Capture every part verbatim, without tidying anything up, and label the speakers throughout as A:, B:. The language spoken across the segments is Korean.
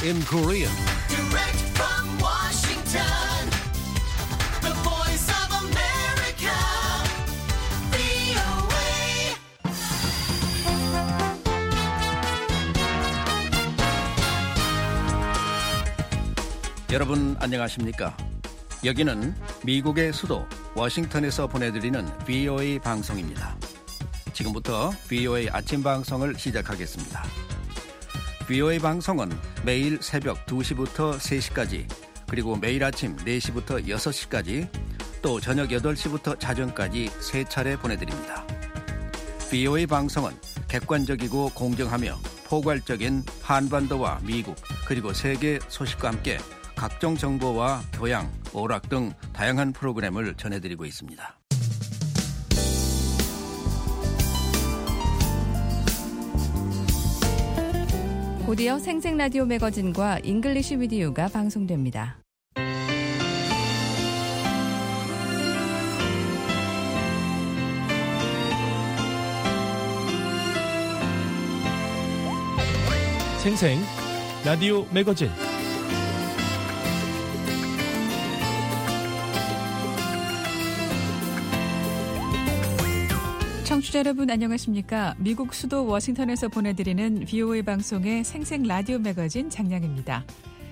A: in Korean.
B: Direct from Washington, the voice of America, 브이오에이.
A: 여러분 안녕하십니까? 여기는 미국의 수도 워싱턴에서 보내드리는 브이오에이 방송입니다. 지금부터 브이오에이 아침 방송을 시작하겠습니다. 브이오에이 방송은 매일 새벽 두 시부터 세 시까지, 그리고 매일 아침 네 시부터 여섯 시까지, 또 저녁 여덟 시부터 자정까지 세 차례 보내드립니다. 브이오에이 방송은 객관적이고 공정하며 포괄적인 한반도와 미국 그리고 세계 소식과 함께 각종 정보와 교양, 오락 등 다양한 프로그램을 전해드리고 있습니다.
C: 곧이어 생생라디오 매거진과 잉글리시 위디오가 방송됩니다.
D: 생생 라디오 매거진.
C: 청취자 여러분 안녕하십니까? 미국 수도 워싱턴에서 보내드리는 브이오에이 방송의 생생 라디오 매거진 장량입니다.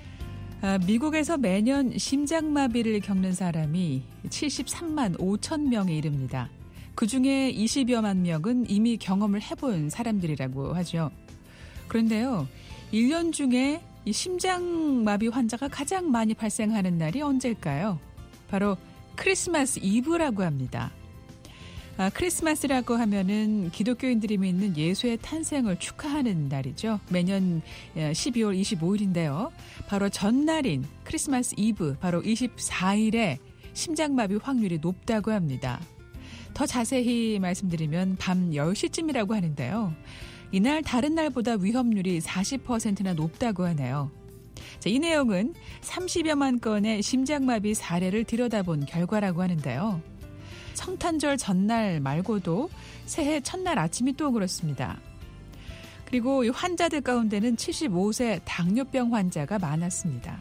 C: 아, 미국에서 매년 심장마비를 겪는 사람이 칠십삼만 오천 명에 이릅니다. 그중에 이십여만 명은 이미 경험을 해본 사람들이라고 하죠. 그런데요, 일 년 중에 이 심장마비 환자가 가장 많이 발생하는 날이 언제일까요? 바로 크리스마스 이브라고 합니다. 아, 크리스마스라고 하면은 기독교인들이 믿는 예수의 탄생을 축하하는 날이죠. 매년 십이월 이십오일인데요. 바로 전날인 크리스마스 이브, 바로 이십사일에 심장마비 확률이 높다고 합니다. 더 자세히 말씀드리면 밤 열 시쯤이라고 하는데요. 이날 다른 날보다 위험률이 사십 퍼센트나 높다고 하네요. 자, 이 내용은 삼십여만 건의 심장마비 사례를 들여다본 결과라고 하는데요. 성탄절 전날 말고도 새해 첫날 아침이 또 그렇습니다. 그리고 이 환자들 가운데는 칠십오 세 당뇨병 환자가 많았습니다.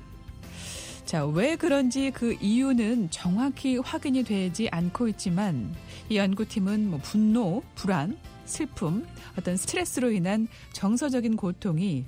C: 자, 왜 그런지 그 이유는 정확히 확인이 되지 않고 있지만 이 연구팀은 뭐 분노, 불안, 슬픔, 어떤 스트레스로 인한 정서적인 고통이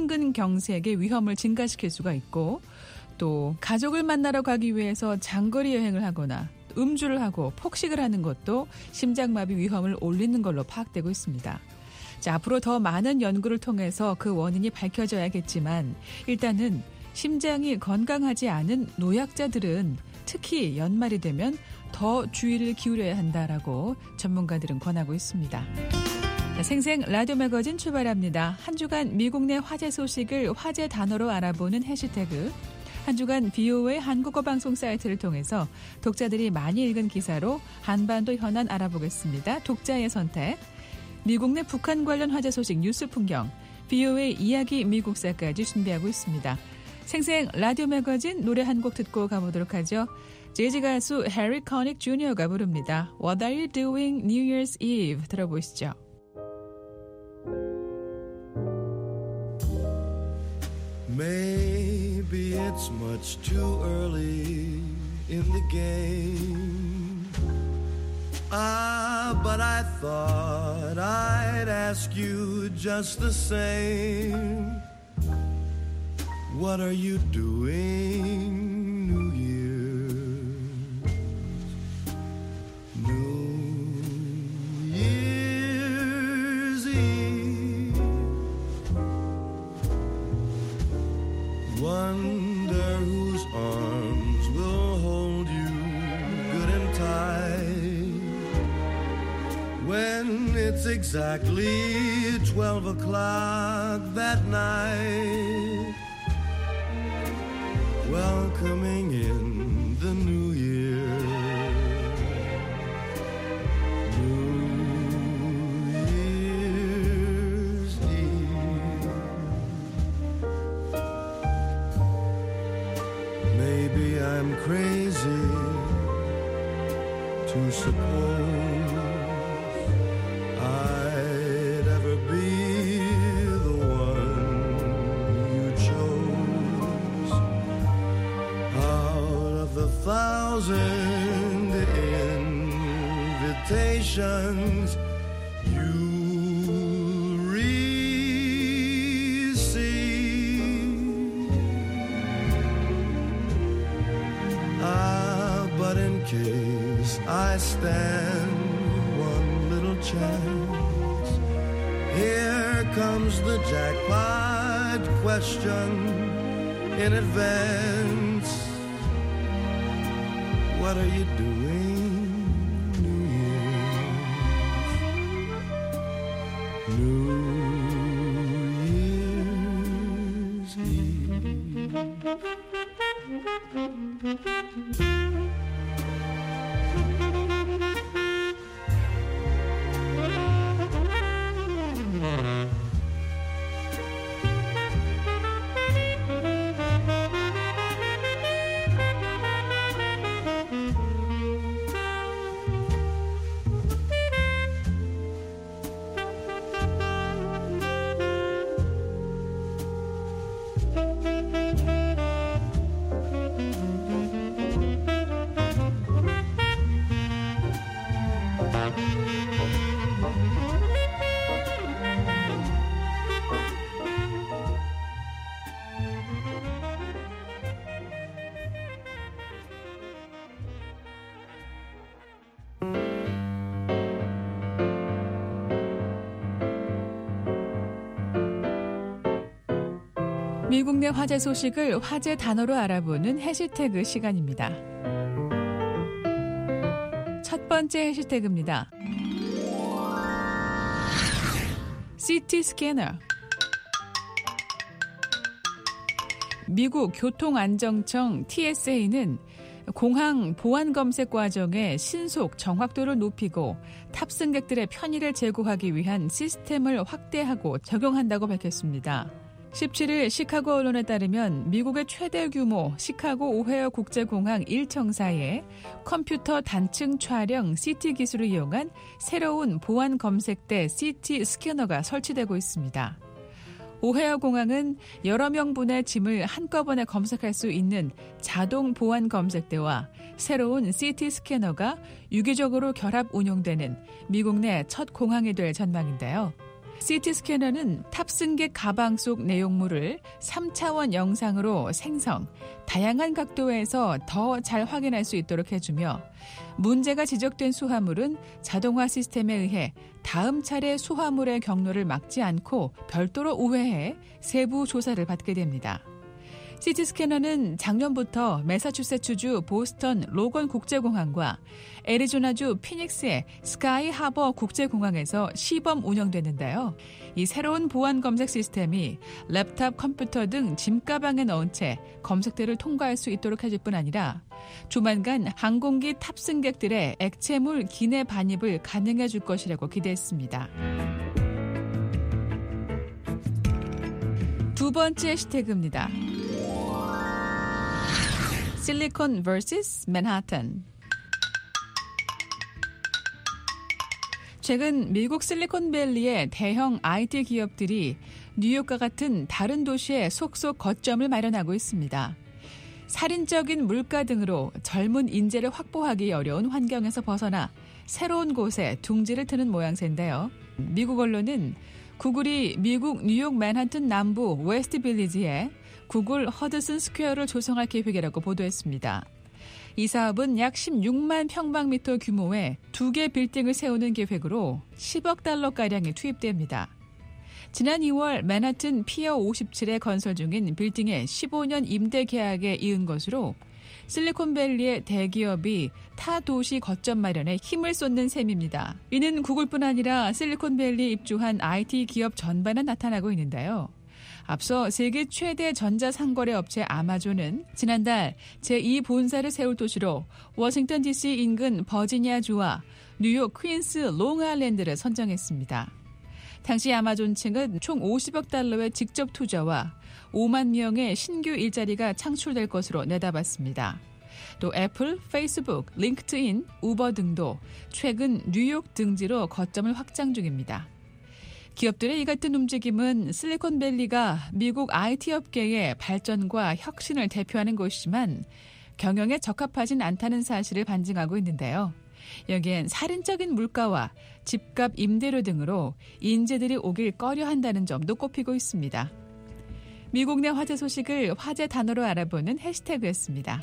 C: 심근경색의 위험을 증가시킬 수가 있고, 또 가족을 만나러 가기 위해서 장거리 여행을 하거나 음주를 하고 폭식을 하는 것도 심장마비 위험을 올리는 걸로 파악되고 있습니다. 자, 앞으로 더 많은 연구를 통해서 그 원인이 밝혀져야겠지만 일단은 심장이 건강하지 않은 노약자들은 특히 연말이 되면 더 주의를 기울여야 한다라고 전문가들은 권하고 있습니다. 자, 생생 라디오 매거진 출발합니다. 한 주간 미국 내 화제 소식을 화제 단어로 알아보는 해시태그, 한 주간 브이오에이 한국어 방송 사이트를 통해서 독자들이 많이 읽은 기사로 한반도 현안 알아보겠습니다. 독자의 선택, 미국 내 북한 관련 화제 소식 뉴스 풍경, 브이오에이 이야기 미국사까지 준비하고 있습니다. 생생 라디오 매거진 노래 한 곡 듣고 가보도록 하죠. 재즈 가수 해리 커닉 주니어가 부릅니다. What are you doing New Year's Eve? 들어보시죠.
E: Maybe it's much too early in the game. Ah, but I thought I'd ask you just the same. What are you doing, New Year's? New Year's Eve. Wonder whose arms will hold you good and tight when it's exactly twelve o'clock that night. Welcoming in the new year, New Year's Eve. Maybe I'm crazy to suppose I'd ever be the one you chose. thousand invitations you receive. Ah, but in case I stand one little chance, here comes the jackpot question in advance. What are you doing, New Year's? New Year's Eve.
C: 미국 내 화제 소식을 화제 단어로 알아보는 해시태그 시간입니다. 첫 번째 해시태그입니다. 시티 스캐너. 미국 교통안정청 티에스에이는 공항 보안 검색 과정의 신속 정확도를 높이고 탑승객들의 편의를 제고하기 위한 시스템을 확대하고 적용한다고 밝혔습니다. 십칠 일 시카고 언론에 따르면 미국의 최대 규모 시카고 오헤어 국제공항 일 청사에 컴퓨터 단층 촬영 씨티 기술을 이용한 새로운 보안 검색대 시티 스캐너가 설치되고 있습니다. 오헤어 공항은 여러 명분의 짐을 한꺼번에 검색할 수 있는 자동 보안 검색대와 새로운 씨티 스캐너가 유기적으로 결합 운용되는 미국 내 첫 공항이 될 전망인데요. 씨티 스캐너는 탑승객 가방 속 내용물을 삼 차원 영상으로 생성, 다양한 각도에서 더 잘 확인할 수 있도록 해주며 문제가 지적된 수화물은 자동화 시스템에 의해 다음 차례 수화물의 경로를 막지 않고 별도로 우회해 세부 조사를 받게 됩니다. 씨티 스캐너는 작년부터 매사추세츠주 보스턴 로건 국제공항과 애리조나주 피닉스의 스카이 하버 국제공항에서 시범 운영됐는데요. 이 새로운 보안 검색 시스템이 랩탑 컴퓨터 등 짐가방에 넣은 채 검색대를 통과할 수 있도록 해줄 뿐 아니라 조만간 항공기 탑승객들의 액체물 기내 반입을 가능해 줄 것이라고 기대했습니다. 두 번째 해시태그입니다. 실리콘 vs 맨하탄. 최근 미국 실리콘밸리의 대형 아이티 기업들이 뉴욕과 같은 다른 도시에 속속 거점을 마련하고 있습니다. 살인적인 물가 등으로 젊은 인재를 확보하기 어려운 환경에서 벗어나 새로운 곳에 둥지를 트는 모양새인데요. 미국 언론은 구글이 미국 뉴욕 맨하튼 남부 웨스트 빌리지에 구글 허드슨 스퀘어를 조성할 계획이라고 보도했습니다. 이 사업은 약 십육만 평방미터 규모의 두 개 빌딩을 세우는 계획으로 십억 달러가량이 투입됩니다. 지난 이월 맨하튼 피어 오십칠에 건설 중인 빌딩의 십오 년 임대 계약에 이은 것으로 실리콘밸리의 대기업이 타 도시 거점 마련에 힘을 쏟는 셈입니다. 이는 구글뿐 아니라 실리콘밸리에 입주한 아이티 기업 전반에 나타나고 있는데요. 앞서 세계 최대 전자상거래 업체 아마존은 지난달 제이 본사를 세울 도시로 워싱턴 디씨 인근 버지니아주와 뉴욕 퀸스 롱아일랜드를 선정했습니다. 당시 아마존 측은 총 오십억 달러의 직접 투자와 오만 명의 신규 일자리가 창출될 것으로 내다봤습니다. 또 애플, 페이스북, 링크드인, 우버 등도 최근 뉴욕 등지로 거점을 확장 중입니다. 기업들의 이 같은 움직임은 실리콘밸리가 미국 아이티 업계의 발전과 혁신을 대표하는 곳이지만 경영에 적합하진 않다는 사실을 반증하고 있는데요. 여기엔 살인적인 물가와 집값 임대료 등으로 인재들이 오길 꺼려한다는 점도 꼽히고 있습니다. 미국 내 화제 소식을 화제 단어로 알아보는 해시태그였습니다.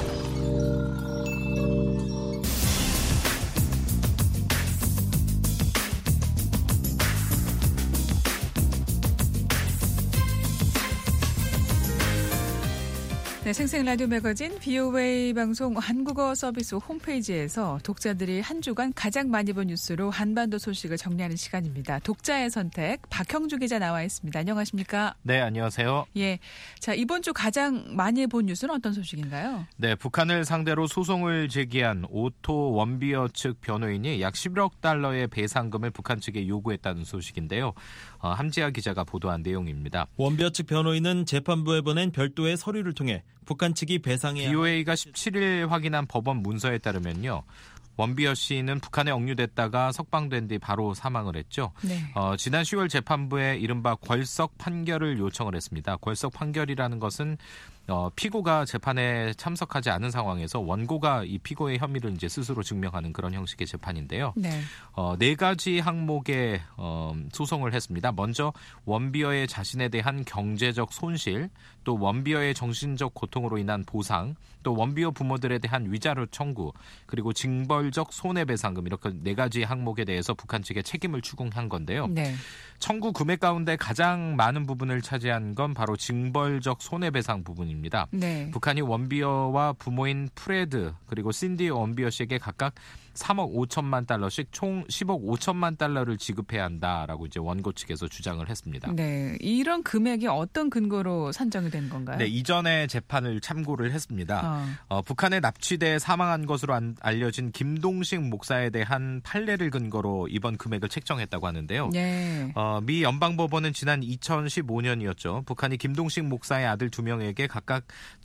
C: 네, 생생 라디오 매거진 브이오에이 방송 한국어 서비스 홈페이지에서 독자들이 한 주간 가장 많이 본 뉴스로 한반도 소식을 정리하는 시간입니다. 독자의 선택 박형주 기자 나와 있습니다. 안녕하십니까?
F: 네, 안녕하세요.
C: 예, 자 이번 주 가장 많이 본 뉴스는 어떤 소식인가요?
F: 네, 북한을 상대로 소송을 제기한 오토 원비어 측 변호인이 약 십일억 달러의 배상금을 북한 측에 요구했다는 소식인데요. 어, 함지아 기자가 보도한 내용입니다.
D: 원비어 측 변호인은 재판부에 보낸 별도의 서류를 통해 북한 측이 배상해야
F: 브이오에이가 십칠일 확인한 법원 문서에 따르면요. 원비어 씨는 북한에 억류됐다가 석방된 뒤 바로 사망을 했죠.
C: 네.
F: 어, 지난 시월 재판부에 이른바 궐석 판결을 요청을 했습니다. 궐석 판결이라는 것은 어, 피고가 재판에 참석하지 않은 상황에서 원고가 이 피고의 혐의를 이제 스스로 증명하는 그런 형식의 재판인데요.
C: 네.
F: 어, 네 가지 항목의 어, 소송을 했습니다. 먼저 원비어의 자신에 대한 경제적 손실, 또 원비어의 정신적 고통으로 인한 보상, 또 원비어 부모들에 대한 위자료 청구, 그리고 징벌적 손해배상금 이렇게 네 가지 항목에 대해서 북한 측에 책임을 추궁한 건데요.
C: 네.
F: 청구 금액 가운데 가장 많은 부분을 차지한 건 바로 징벌적 손해배상 부분입니다.
C: 네.
F: 북한이 원비어와 부모인 프레드 그리고 신디 원비어 씨에게 각각 삼억 오천만 달러씩 총 십억 오천만 달러를 지급해야 한다라고 이제 원고 측에서 주장을 했습니다.
C: 네, 이런 금액이 어떤 근거로 산정이 된 건가요?
F: 네, 이전의 재판을 참고를 했습니다.
C: 어.
F: 어, 북한에 납치돼 사망한 것으로 안, 알려진 김동식 목사에 대한 판례를 근거로 이번 금액을 책정했다고 하는데요.
C: 네.
F: 어, 미 연방법원은 지난 이천십오년이었죠. 북한이 김동식 목사의 아들 두 명에게 각각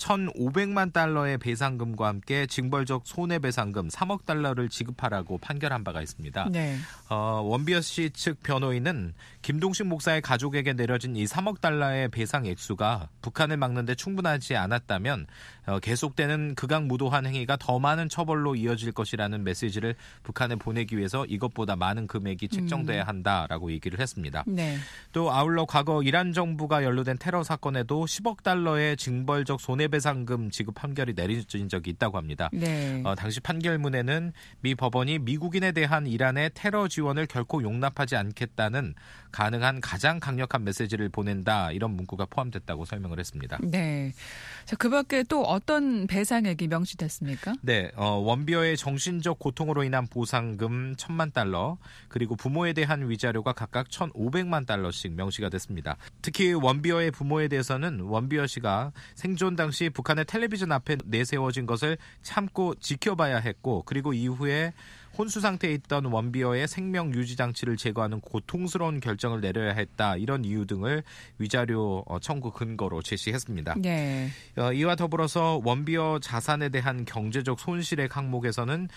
F: 천오백만 달러의 배상금과 함께 징벌적 손해배상금 삼억 달러를 지급하라고 판결한 바가 있습니다.
C: 네.
F: 어, 원비어 씨 측 변호인은 김동식 목사의 가족에게 내려진 이 삼억 달러의 배상 액수가 북한을 막는 데 충분하지 않았다면 어, 계속되는 극악무도한 행위가 더 많은 처벌로 이어질 것이라는 메시지를 북한에 보내기 위해서 이것보다 많은 금액이 책정돼야 한다라고 얘기를 했습니다.
C: 네.
F: 또 아울러 과거 이란 정부가 연루된 테러 사건에도 십억 달러의 징벌적 손해배상금 지급 판결이 내려진 적이 있다고 합니다.
C: 네.
F: 어, 당시 판결문에는 미 법원이 미국인에 대한 이란의 테러 지원을 결코 용납하지 않겠다는 가능한 가장 강력한 메시지를 보낸다 이런 문구가 포함됐다고 설명을 했습니다.
C: 네. 자, 그 밖에 또 어떤 배상액이 명시됐습니까?
F: 네, 어, 원비어의 정신적 고통으로 인한 보상금 천만 달러 그리고 부모에 대한 위자료가 각각 천오백만 달러씩 명시가 됐습니다. 특히 원비어의 부모에 대해서는 원비어 씨가 생존 당시 북한의 텔레비전 앞에 내세워진 것을 참고 지켜봐야 했고 그리고 이후에 혼수 상태에 있던 원비어의 생명 유지 장치를 제거하는 고통스러운 결정을 내려야 했다. 이런 이유 등을 위자료 청구 근거로 제시했습니다.
C: 네.
F: 어, 이와 더불어서 원비어 자산에 대한 경제적 손실액 항목에서는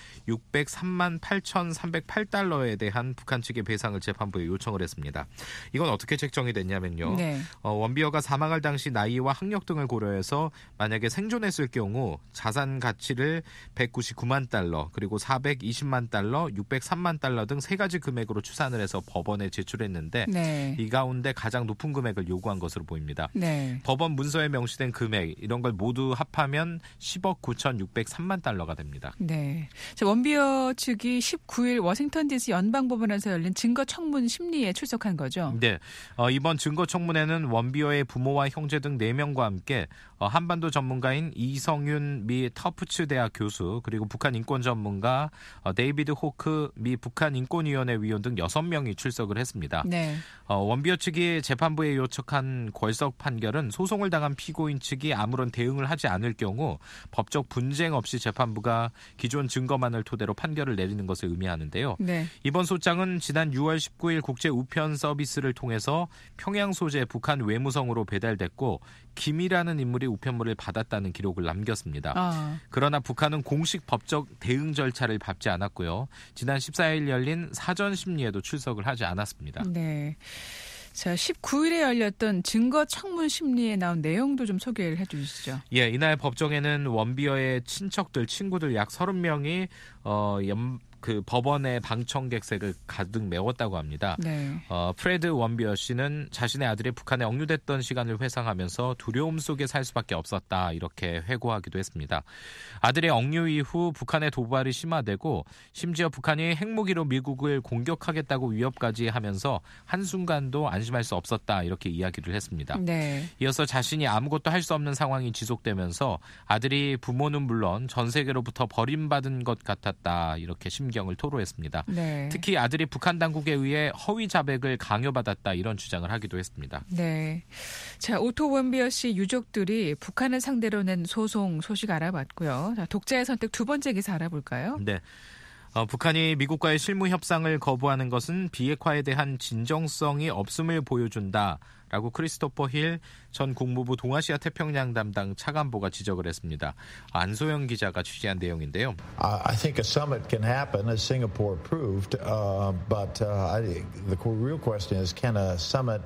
F: 육백삼만 팔천삼백팔 달러에 대한 북한 측의 배상을 재판부에 요청을 했습니다. 이건 어떻게 책정이 됐냐면요.
C: 네.
F: 어, 원비어가 사망할 당시 나이와 학력 등을 고려해서 만약에 생존했을 경우 자산 가치를 백구십구만 달러 그리고 사백이십만 달러, 육백삼만 달러 등 세 가지 금액으로 추산을 해서 법원에 제출했는데
C: 네.
F: 이 가운데 가장 높은 금액을 요구한 것으로 보입니다.
C: 네.
F: 법원 문서에 명시된 금액 이런 걸 모두 합하면 십억 구천육백삼만 달러가 됩니다.
C: 네. 자, 원비어 측이 십구일 워싱턴 디씨 연방법원에서 열린 증거청문 심리에 출석한 거죠?
F: 네. 어, 이번 증거청문회는 원비어의 부모와 형제 등 네 명과 함께 어, 한반도 전문가인 이성윤 미 터프츠 대학 교수 그리고 북한 인권 전문가 어, 데이비드 호크 미 북한 인권위원회 위원 등 여섯 명이 출석을 했습니다.
C: 네.
F: 어, 원비어 측이 재판부에 요청한 궐석 판결은 소송을 당한 피고인 측이 아무런 대응을 하지 않을 경우 법적 분쟁 없이 재판부가 기존 증거만을 토대로 판결을 내리는 것을 의미하는데요.
C: 네.
F: 이번 소장은 지난 유월 십구일 국제 우편 서비스를 통해서 평양 소재 북한 외무성으로 배달됐고 김이라는 인물이 우편물을 받았다는 기록을 남겼습니다.
C: 아.
F: 그러나 북한은 공식 법적 대응 절차를 밟지 않았고요. 지난 십사일 열린 사전 심리에도 출석을 하지 않았습니다.
C: 네. 자, 십구 일에 열렸던 증거 청문 심리에 나온 내용도 좀 소개를 해 주시죠.
F: 예, 이날 법정에는 원비어의 친척들, 친구들 약 서른 명이 어, 연, 그 법원의 방청객석을 가득 메웠다고 합니다.
C: 네.
F: 어, 프레드 원비어 씨는 자신의 아들이 북한에 억류됐던 시간을 회상하면서 두려움 속에 살 수밖에 없었다 이렇게 회고하기도 했습니다. 아들의 억류 이후 북한의 도발이 심화되고 심지어 북한이 핵무기로 미국을 공격하겠다고 위협까지 하면서 한순간도 안심할 수 없었다 이렇게 이야기를 했습니다.
C: 네.
F: 이어서 자신이 아무것도 할 수 없는 상황이 지속되면서 아들이 부모는 물론 전 세계로부터 버림받은 것 같았다 이렇게 심경을 토로했습니다.
C: 네.
F: 특히 아들이 북한 당국에 의해 허위 자백을 강요받았다 이런 주장을 하기도 했습니다.
C: 네. 자, 오토 원비어 씨 유족들이 북한을 상대로 낸 소송 소식 알아봤고요. 자, 독자의 선택 두 번째 기사 알아볼까요?
F: 네. 어, 북한이 미국과의 실무 협상을 거부하는 것은 비핵화에 대한 진정성이 없음을 보여준다라고 크리스토퍼 힐 전 국무부 동아시아 태평양 담당 차관보가 지적을 했습니다. 안소영 기자가 취재한 내용인데요.
G: I think a summit can happen, as Singapore proved, uh, but uh, I, the real question is, can a summit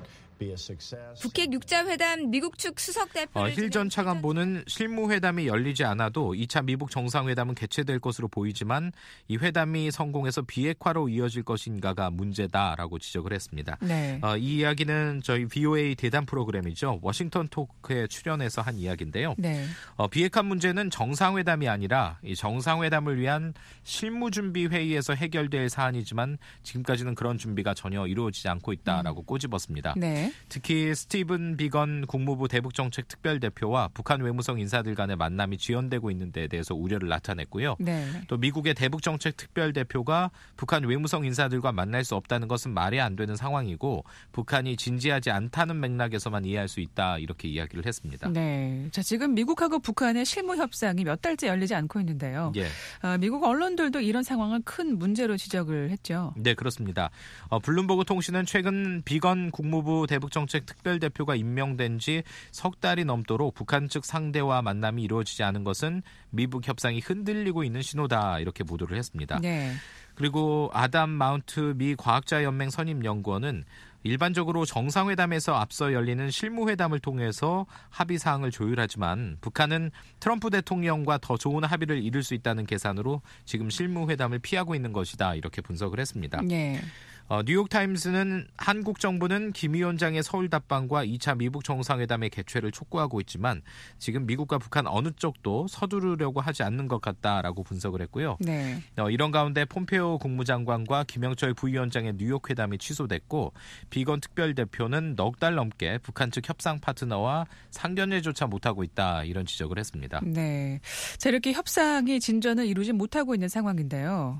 H: 북핵 육자회담 미국 측 수석 대표를
F: 어, 힐 전 차관보는 실무회담이 열리지 않아도 이 차 미북 정상회담은 개최될 것으로 보이지만 이 회담이 성공해서 비핵화로 이어질 것인가가 문제다라고 지적을 했습니다.
C: 네.
F: 어, 이 이야기는 저희 비오에이 대담 프로그램이죠. 워싱턴 토크에 출연해서 한 이야기인데요.
C: 네.
F: 어, 비핵화 문제는 정상회담이 아니라 이 정상회담을 위한 실무준비 회의에서 해결될 사안이지만 지금까지는 그런 준비가 전혀 이루어지지 않고 있다라고 음. 꼬집었습니다.
C: 네.
F: 특히 스티븐 비건 국무부 대북정책 특별대표와 북한 외무성 인사들 간의 만남이 지연되고 있는 데 대해서 우려를 나타냈고요.
C: 네.
F: 또 미국의 대북정책 특별대표가 북한 외무성 인사들과 만날 수 없다는 것은 말이 안 되는 상황이고 북한이 진지하지 않다는 맥락에서만 이해할 수 있다 이렇게 이야기를 했습니다.
C: 네. 자, 지금 미국하고 북한의 실무 협상이 몇 달째 열리지 않고 있는데요.
F: 예.
C: 어, 미국 언론들도 이런 상황을 큰 문제로 지적을 했죠.
F: 네, 그렇습니다. 어, 블룸버그 통신은 최근 비건 국무부 대북정책 특별대표가 임명된 지 석 달이 넘도록 북한 측 상대와 만남이 이루어지지 않은 것은 미북 협상이 흔들리고 있는 신호다 이렇게 보도를 했습니다.
C: 네.
F: 그리고 아담 마운트 미 과학자연맹 선임 연구원은 일반적으로 정상회담에서 앞서 열리는 실무회담을 통해서 합의사항을 조율하지만 북한은 트럼프 대통령과 더 좋은 합의를 이룰 수 있다는 계산으로 지금 실무회담을 피하고 있는 것이다 이렇게 분석을 했습니다.
C: 네.
F: 어, 뉴욕타임스는 한국 정부는 김 위원장의 서울 답방과 이 차 미북 정상회담의 개최를 촉구하고 있지만 지금 미국과 북한 어느 쪽도 서두르려고 하지 않는 것 같다라고 분석을 했고요.
C: 네.
F: 어, 이런 가운데 폼페오 국무장관과 김영철 부위원장의 뉴욕 회담이 취소됐고 비건 특별대표는 넉 달 넘게 북한 측 협상 파트너와 상견례조차 못하고 있다 이런 지적을 했습니다.
C: 네. 자, 이렇게 협상이 진전을 이루지 못하고 있는 상황인데요.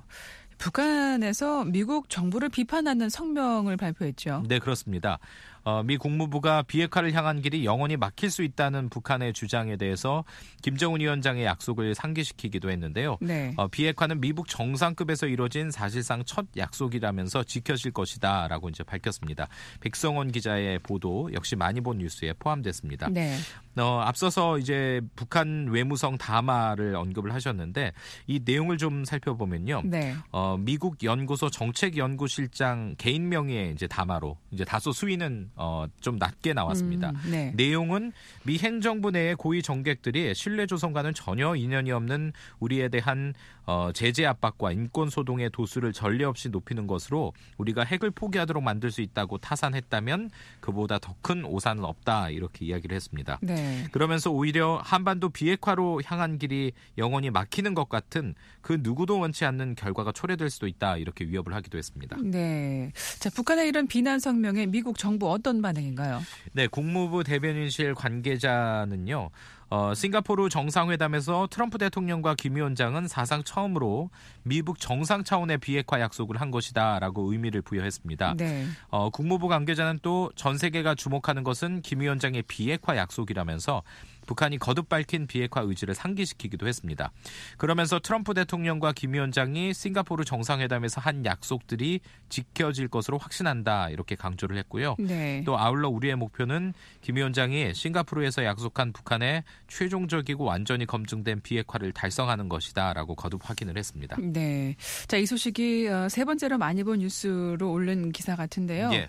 C: 북한에서 미국 정부를 비판하는 성명을 발표했죠.
F: 네, 그렇습니다. 어, 미 국무부가 비핵화를 향한 길이 영원히 막힐 수 있다는 북한의 주장에 대해서 김정은 위원장의 약속을 상기시키기도 했는데요.
C: 네.
F: 어, 비핵화는 미북 정상급에서 이루어진 사실상 첫 약속이라면서 지켜질 것이다 라고 이제 밝혔습니다. 백성원 기자의 보도 역시 많이 본 뉴스에 포함됐습니다.
C: 네.
F: 어, 앞서서 이제 북한 외무성 담화를 언급을 하셨는데 이 내용을 좀 살펴보면요.
C: 네.
F: 어, 미국 연구소 정책연구실장 개인 명의의 이제 담화로 이제 다소 수위는 어, 좀 낮게 나왔습니다.
C: 음, 네.
F: 내용은 미 행정부 내의 고위 정객들이 신뢰 조성과는 전혀 인연이 없는 우리에 대한 어, 제재 압박과 인권 소동의 도수를 전례 없이 높이는 것으로 우리가 핵을 포기하도록 만들 수 있다고 타산했다면 그보다 더 큰 오산은 없다 이렇게 이야기를 했습니다.
C: 네.
F: 그러면서 오히려 한반도 비핵화로 향한 길이 영원히 막히는 것 같은 그 누구도 원치 않는 결과가 초래될 수도 있다 이렇게 위협을 하기도 했습니다.
C: 네. 자, 북한의 이런 비난 성명에 미국 정부 어떤 반응인가요?
F: 네, 국무부 대변인실 관계자는요. 어, 싱가포르 정상회담에서 트럼프 대통령과 김 위원장은 사상 처음으로 미북 정상 차원의 비핵화 약속을 한 것이다라고 의미를 부여했습니다.
C: 네.
F: 어, 국무부 관계자는 또 전 세계가 주목하는 것은 김 위원장의 비핵화 약속이라면서 북한이 거듭 밝힌 비핵화 의지를 상기시키기도 했습니다. 그러면서 트럼프 대통령과 김 위원장이 싱가포르 정상회담에서 한 약속들이 지켜질 것으로 확신한다 이렇게 강조를 했고요.
C: 네.
F: 또 아울러 우리의 목표는 김 위원장이 싱가포르에서 약속한 북한의 최종적이고 완전히 검증된 비핵화를 달성하는 것이다라고 거듭 확인을 했습니다.
C: 네. 자, 이 소식이 세 번째로 많이 본 뉴스로 오른 기사 같은데요.
F: 예.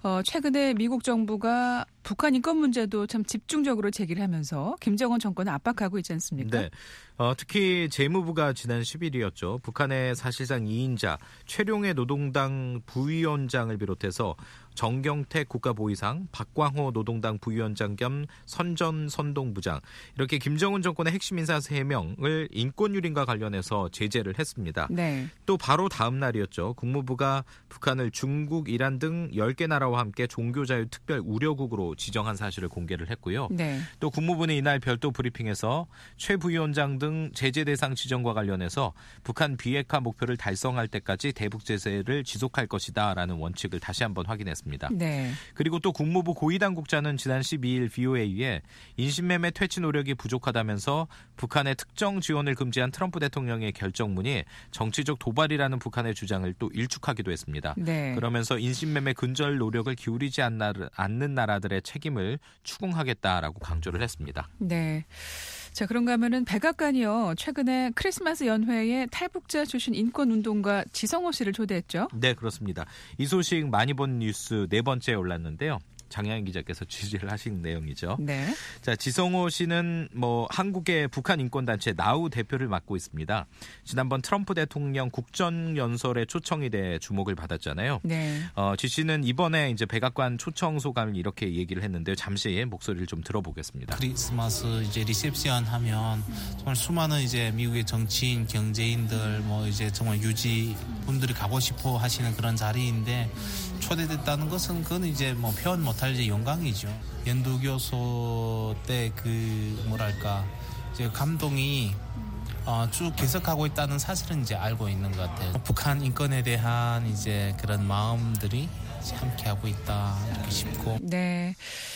C: 어, 최근에 미국 정부가 북한 인권 문제도 참 집중적으로 제기를 하면서 김정은 정권을 압박하고 있지 않습니까?
F: 네. 어, 특히 재무부가 지난 십 일이었죠. 북한의 사실상 이인자 최룡해 노동당 부위원장을 비롯해서 정경택 국가보위상, 박광호 노동당 부위원장 겸 선전 선동부장 이렇게 김정은 정권의 핵심 인사 세 명을 인권유린과 관련해서 제재를 했습니다.
C: 네.
F: 또 바로 다음 날이었죠. 국무부가 북한을 중국, 이란 등 열 개 나라와 함께 종교자유 특별 우려국으로 지정한 사실을 공개를 했고요.
C: 네.
F: 또 국무부는 이날 별도 브리핑에서 최 부위원장 등 제재 대상 지정과 관련해서 북한 비핵화 목표를 달성할 때까지 대북 제재를 지속할 것이다라는 원칙을 다시 한번 확인했습니다.
C: 네.
F: 그리고 또 국무부 고위당국자는 지난 십이일 브이오에이에 인신매매 퇴치 노력이 부족하다면서 북한의 특정 지원을 금지한 트럼프 대통령의 결정문이 정치적 도발이라는 북한의 주장을 또 일축하기도 했습니다.
C: 네.
F: 그러면서 인신매매 근절 노력을 기울이지 않는 나라들의 책임을 추궁하겠다라고 강조를 했습니다.
C: 네. 자, 그런가 하면은 백악관이요. 최근에 크리스마스 연회에 탈북자 출신 인권운동가 지성호 씨를 초대했죠.
F: 네, 그렇습니다. 이 소식 많이 본 뉴스 네 번째에 올랐는데요. 장혜인 기자께서 취재를 하신 내용이죠.
C: 네.
F: 자, 지성호 씨는 뭐 한국의 북한 인권단체 나우 대표를 맡고 있습니다. 지난번 트럼프 대통령 국정연설에 초청이 돼 주목을 받았잖아요.
C: 네.
F: 어, 지 씨는 이번에 이제 백악관 초청 소감을 이렇게 얘기를 했는데요. 잠시 목소리를 좀 들어보겠습니다.
I: 크리스마스 이제 리셉션 하면 정말 수많은 이제 미국의 정치인, 경제인들 뭐 이제 정말 유지 분들이 가고 싶어 하시는 그런 자리인데 초대됐다는 것은 그건 이제 뭐 표현 못할 이제 영광이죠. 연두교소 때 그 뭐랄까 이제 감동이 어, 쭉 계속하고 있다는 사실은 이제 알고 있는 것 같아요. 북한 인권에 대한 이제 그런 마음들이 함께하고 있다 이렇게 싶고.
C: 네.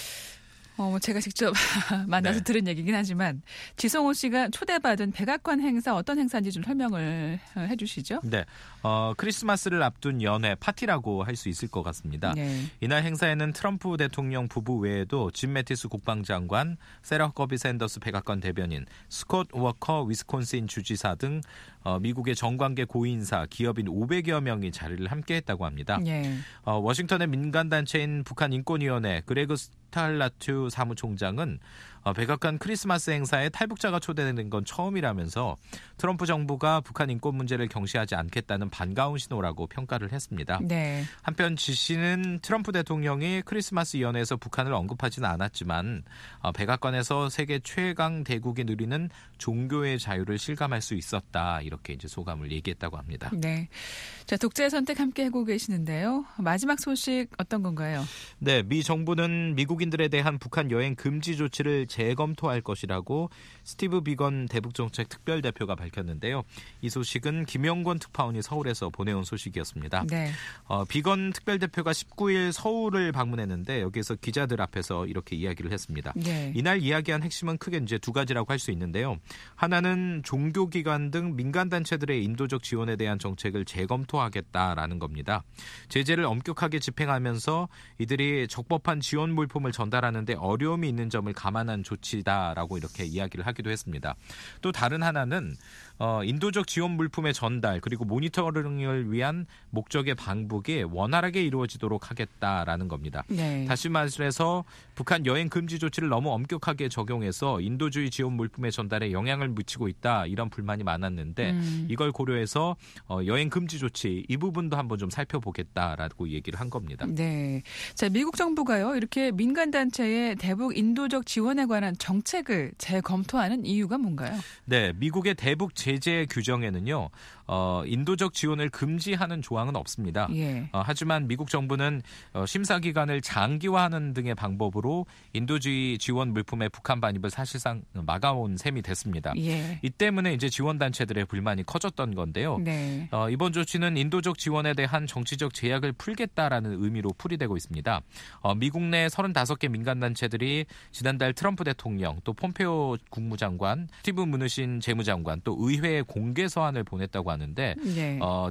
C: 어, 제가 직접 만나서
F: 네.
C: 들은 얘기긴 하지만 지성호 씨가 초대받은 백악관 행사 어떤 행사인지 좀 설명을 해주시죠.
F: 네, 어, 크리스마스를 앞둔 연회 파티라고 할 수 있을 것 같습니다.
C: 네.
F: 이날 행사에는 트럼프 대통령 부부 외에도 짐 매티스 국방장관, 세라 허커비 샌더스 백악관 대변인, 스콧 워커 위스콘신 주지사 등 어, 미국의 정관계 고위인사, 기업인 오백여 명이 자리를 함께했다고 합니다.
C: 네.
F: 어, 워싱턴의 민간단체인 북한인권위원회 그레그 스탈라투 사무총장은 어, 백악관 크리스마스 행사에 탈북자가 초대되는 건 처음이라면서 트럼프 정부가 북한 인권 문제를 경시하지 않겠다는 반가운 신호라고 평가를 했습니다.
C: 네.
F: 한편 지 씨는 트럼프 대통령이 크리스마스 연회에서 북한을 언급하지는 않았지만 어, 백악관에서 세계 최강 대국이 누리는 종교의 자유를 실감할 수 있었다 이렇게 이제 소감을 얘기했다고 합니다.
C: 네. 자, 독자의 선택 함께 하고 계시는데요. 마지막 소식 어떤 건가요?
F: 네, 미 정부는 미국인들에 대한 북한 여행 금지 조치를 재검토할 것이라고 스티브 비건 대북정책 특별대표가 밝혔는데요. 이 소식은 김영권 특파원이 서울에서 보내온 소식이었습니다.
C: 네.
F: 어, 비건 특별대표가 십구일 서울을 방문했는데 여기서 기자들 앞에서 이렇게 이야기를 했습니다.
C: 네.
F: 이날 이야기한 핵심은 크게 이제 두 가지라고 할 수 있는데요. 하나는 종교기관 등 민간단체들의 인도적 지원에 대한 정책을 재검토하겠다라는 겁니다. 제재를 엄격하게 집행하면서 이들이 적법한 지원 물품을 전달하는데 어려움이 있는 점을 감안한 조치다라고 이렇게 이야기를 하기도 했습니다. 또 다른 하나는 어, 인도적 지원 물품의 전달 그리고 모니터링을 위한 목적의 방북이 원활하게 이루어지도록 하겠다라는 겁니다.
C: 네.
F: 다시 말해서 북한 여행 금지 조치를 너무 엄격하게 적용해서 인도주의 지원 물품의 전달에 영향을 미치고 있다 이런 불만이 많았는데
C: 음.
F: 이걸 고려해서 어, 여행 금지 조치 이 부분도 한번 좀 살펴보겠다라고 얘기를 한 겁니다.
C: 네. 자, 미국 정부가요, 이렇게 민간단체의 대북 인도적 지원에 관한 정책을 재검토하는 이유가 뭔가요?
F: 네, 미국의 대북 제재 규정에는요, 어, 인도적 지원을 금지하는 조항은 없습니다.
C: 예.
F: 어, 하지만 미국 정부는 어, 심사 기간을 장기화하는 등의 방법으로 인도주의 지원 물품의 북한 반입을 사실상 막아온 셈이 됐습니다.
C: 예.
F: 이 때문에 이제 지원 단체들의 불만이 커졌던 건데요.
C: 네.
F: 어, 이번 조치는 인도적 지원에 대한 정치적 제약을 풀겠다라는 의미로 풀이되고 있습니다. 어, 미국 내 서른다섯 개 민간단체들이 지난달 트럼프 대통령 또 폼페오 국무장관, 스티브 무누신 재무장관 또 의회에 공개 서한을 보냈다고 하는데
C: 네.
F: 어, 대,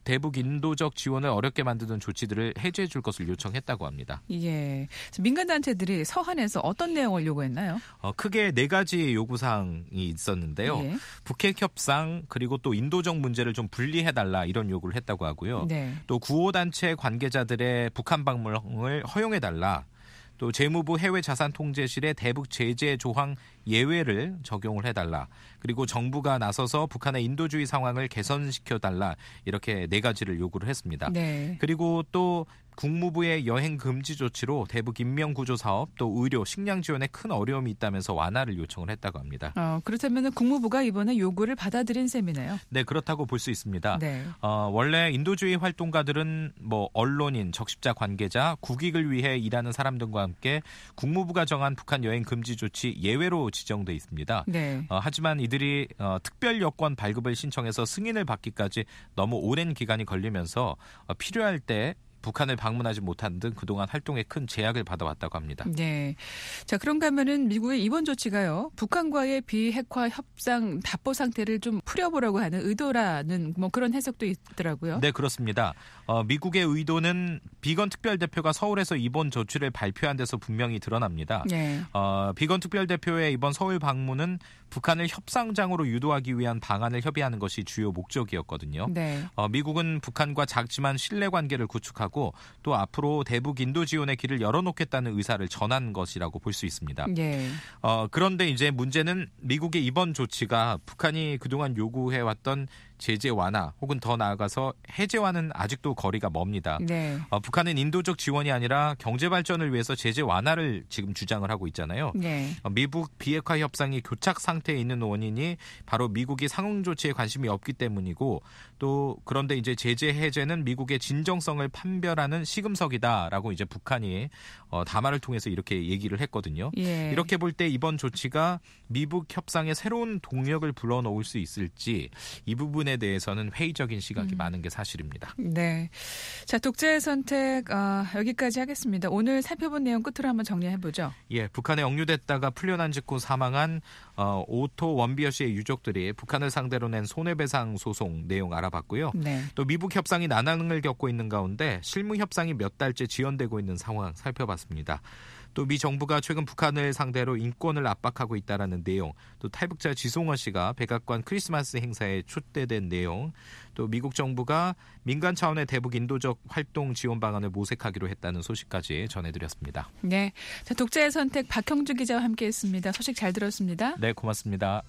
F: 대북 인도적 지원을 어렵게 만드는 조치들을 해제해 줄 것을 요청했다고 합니다.
C: 예. 민간단체들이 서한에서 어떤 내용을 요구했나요?
F: 어, 크게 네 가지 요구사항이 있었는데요.
C: 예.
F: 북핵 협상 그리고 또 인도적 문제를 좀 분리해달라 이런 요구를 했다고 하고요.
C: 네.
F: 또 구호단체 관계자들의 북한 방문을 허용해달라. 또 재무부 해외자산통제실의 대북 제재 조항 예외를 적용을 해달라. 그리고 정부가 나서서 북한의 인도주의 상황을 개선시켜달라. 이렇게 네 가지를 요구를 했습니다.
C: 네.
F: 그리고 또 국무부의 여행 금지 조치로 대북 인명구조 사업 또 의료, 식량 지원에 큰 어려움이 있다면서 완화를 요청을 했다고 합니다.
C: 어, 그렇다면 국무부가 이번에 요구를 받아들인 셈이네요.
F: 네, 그렇다고 볼 수 있습니다.
C: 네.
F: 어, 원래 인도주의 활동가들은 뭐 언론인, 적십자 관계자, 국익을 위해 일하는 사람 등과 함께 국무부가 정한 북한 여행 금지 조치 예외로 지정돼 있습니다.
C: 네.
F: 어, 하지만 이들이 어, 특별 여권 발급을 신청해서 승인을 받기까지 너무 오랜 기간이 걸리면서 어, 필요할 때 북한을 방문하지 못한 등 그동안 활동에 큰 제약을 받아왔다고 합니다.
C: 네. 자, 그런가 하면은 미국의 이번 조치가요. 북한과의 비핵화 협상 답보 상태를 좀 풀어보려고 하는 의도라는 뭐 그런 해석도 있더라고요.
F: 네, 그렇습니다. 어, 미국의 의도는 비건 특별대표가 서울에서 이번 조치를 발표한 데서 분명히 드러납니다.
C: 네.
F: 어, 비건 특별대표의 이번 서울 방문은 북한을 협상장으로 유도하기 위한 방안을 협의하는 것이 주요 목적이었거든요.
C: 네.
F: 어, 미국은 북한과 작지만 신뢰관계를 구축하고 또 앞으로 대북 인도 지원의 길을 열어놓겠다는 의사를 전한 것이라고 볼 수 있습니다.
C: 네.
F: 어, 그런데 이제 문제는 미국의 이번 조치가 북한이 그동안 요구해왔던 제재 완화 혹은 더 나아가서 해제와는 아직도 거리가 멉니다.
C: 네.
F: 어, 북한은 인도적 지원이 아니라 경제 발전을 위해서 제재 완화를 지금 주장을 하고 있잖아요.
C: 네.
F: 어, 미북 비핵화 협상이 교착 상태에 있는 원인이 바로 미국이 상응 조치에 관심이 없기 때문이고 또 그런데 이제 제재 해제는 미국의 진정성을 판별하는 시금석이다라고 이제 북한이 어, 담화를 통해서 이렇게 얘기를 했거든요.
C: 예.
F: 이렇게 볼 때 이번 조치가 미북 협상에 새로운 동력을 불어넣을 수 있을지 이 부분에 대해서는 회의적인 시각이 음. 많은 게 사실입니다.
C: 네. 자, 독재의 선택 어, 여기까지 하겠습니다. 오늘 살펴본 내용 끝으로 한번 정리해보죠.
F: 예, 북한에 억류됐다가 풀려난 직후 사망한 어, 오토 원비어 씨의 유족들이 북한을 상대로 낸 손해배상 소송 내용 알아봤고요.
C: 네.
F: 또 미북 협상이 난항을 겪고 있는 가운데 실무 협상이 몇 달째 지연되고 있는 상황 살펴봤습니다. 또 미 정부가 최근 북한을 상대로 인권을 압박하고 있다라는 내용, 또 탈북자 지송원 씨가 백악관 크리스마스 행사에 초대된 내용, 또 미국 정부가 민간 차원의 대북 인도적 활동 지원 방안을 모색하기로 했다는 소식까지 전해드렸습니다.
C: 네, 자, 독재의 선택 박형주 기자와 함께했습니다. 소식 잘 들었습니다.
F: 네, 고맙습니다.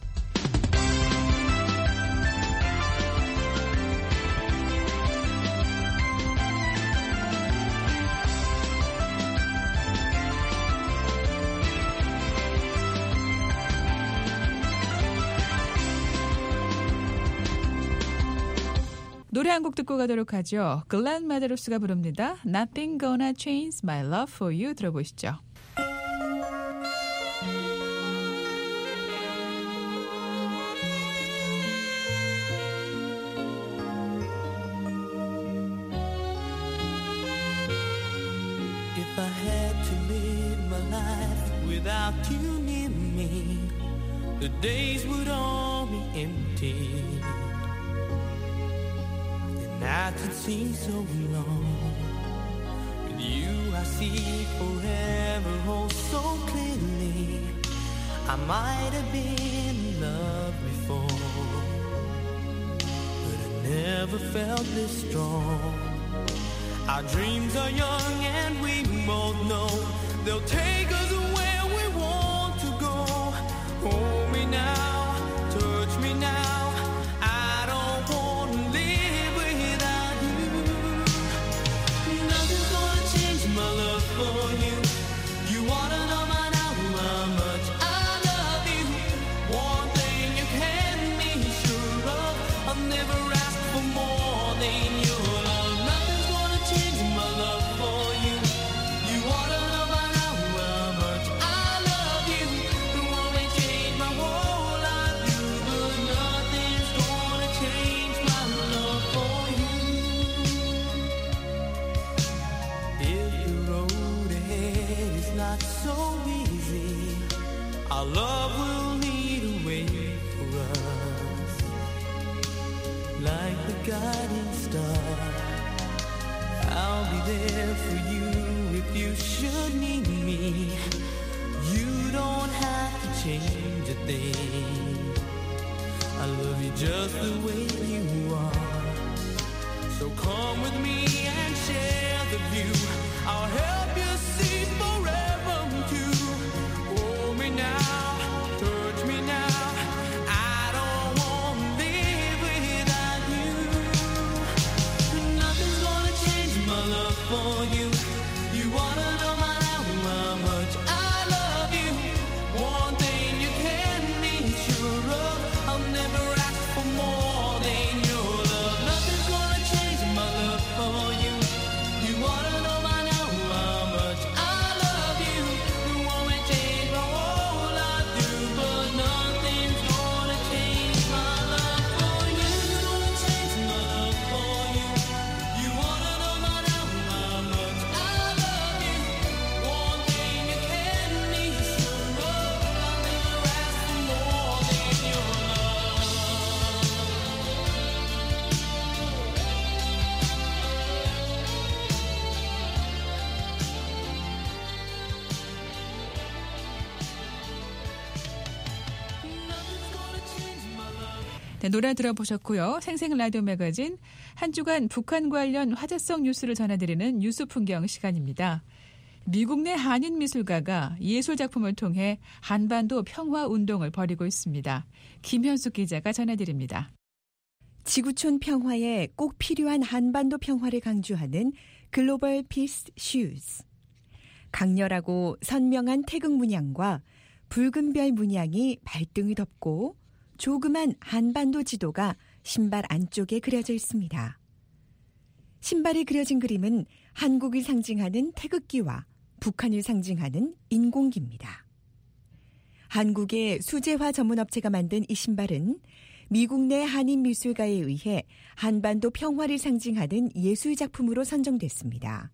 C: 노래 한 곡 듣고 가도록 하죠. 글렌 메데로스가 부릅니다. Nothing Gonna Change My Love For You 들어보시죠.
B: If I had to live my life without you near me, the days would all be empty. The nights would seem so long. With you I see forever oh so clearly. I might have been in love before, but I never felt this strong. Our dreams are young and we both know they'll take us where we want to go. Hold me now, touch me now. I don't want to live without you. Nothing's gonna change my love for you. You wanna know by now how much I love you. One thing you can be sure of, I'll never ask for more than your love. Change my love for you. You wanna know by now how much there for you if you should need me. You don't have to change a thing. I love you just the way you are. So come with me and share the view. I'll help you see forever too. Hold me now, touch me now. I don't want to live without you. Nothing's gonna change my love for you. You wanna know my how much I love you. One thing you can be sure of, I'll never ask for more than your love. Nothing's gonna change my love for you. You wanna know by now how much I love you. You won't change my whole life through, but nothing's gonna change my love for you. Nothing's gonna change my love for you. You wanna know by now how much I love you. One thing you can be sure of, I'll never ask for more than your love. Nothing's gonna change my love.
C: 네, 노래 들어보셨고요. 생생 라디오 매거진 한 주간 북한 관련 화제성 뉴스를 전해드리는 뉴스 풍경 시간입니다. 미국 내 한인 미술가가 예술 작품을 통해 한반도 평화 운동을 벌이고 있습니다. 김현숙 기자가 전해드립니다.
J: 지구촌 평화에 꼭 필요한 한반도 평화를 강조하는 글로벌 피스 슈즈. 강렬하고 선명한 태극 문양과 붉은 별 문양이 발등을 덮고 조그만 한반도 지도가 신발 안쪽에 그려져 있습니다. 신발에 그려진 그림은 한국을 상징하는 태극기와 북한을 상징하는 인공기입니다. 한국의 수제화 전문업체가 만든 이 신발은 미국 내 한인 미술가에 의해 한반도 평화를 상징하는 예술작품으로 선정됐습니다.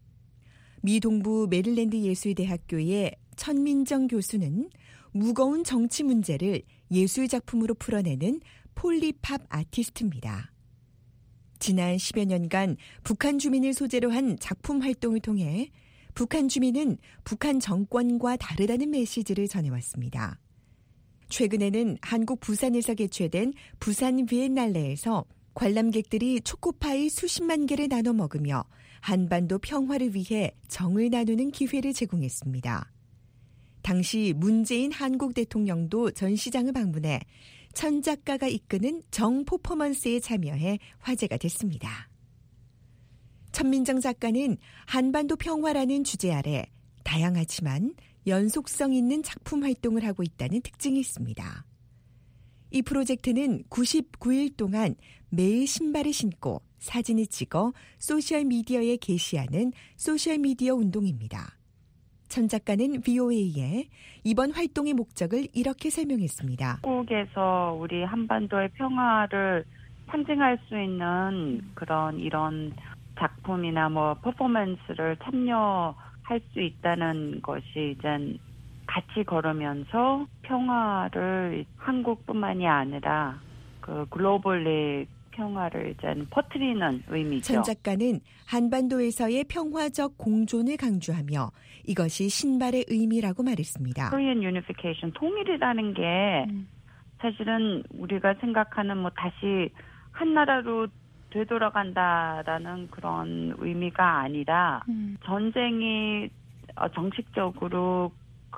J: 미 동부 메릴랜드 예술대학교의 천민정 교수는 무거운 정치 문제를 예술작품으로 풀어내는 폴리팝 아티스트입니다. 지난 십여 년간 북한 주민을 소재로 한 작품 활동을 통해 북한 주민은 북한 정권과 다르다는 메시지를 전해왔습니다. 최근에는 한국 부산에서 개최된 부산 비엔날레에서 관람객들이 초코파이 수십만 개를 나눠 먹으며 한반도 평화를 위해 정을 나누는 기회를 제공했습니다. 당시 문재인 한국 대통령도 전시장을 방문해 천 작가가 이끄는 정 퍼포먼스에 참여해 화제가 됐습니다. 천민정 작가는 한반도 평화라는 주제 아래 다양하지만 연속성 있는 작품 활동을 하고 있다는 특징이 있습니다. 이 프로젝트는 구십구 일 동안 매일 신발을 신고 사진을 찍어 소셜미디어에 게시하는 소셜미디어 운동입니다. 천 작가는 브이오에이에 이번 활동의 목적을 이렇게 설명했습니다.
K: 한국에서 우리 한반도의 평화를 상징할 수 있는 그런 이런 작품이나 뭐 퍼포먼스를 참여할 수 있다는 것이 이제 같이 걸으면서 평화를 한국뿐만이 아니라 그 글로벌리 평화를 이제 퍼뜨리는 의미죠.
J: 천 작가는 한반도에서의 평화적 공존을 강조하며 이것이 신발의 의미라고 말했습니다.
K: Korean Unification, 통일이라는 게 사실은 우리가 생각하는 뭐 다시 한 나라로 되돌아간다라는 그런 의미가 아니라 음. 전쟁이 정식적으로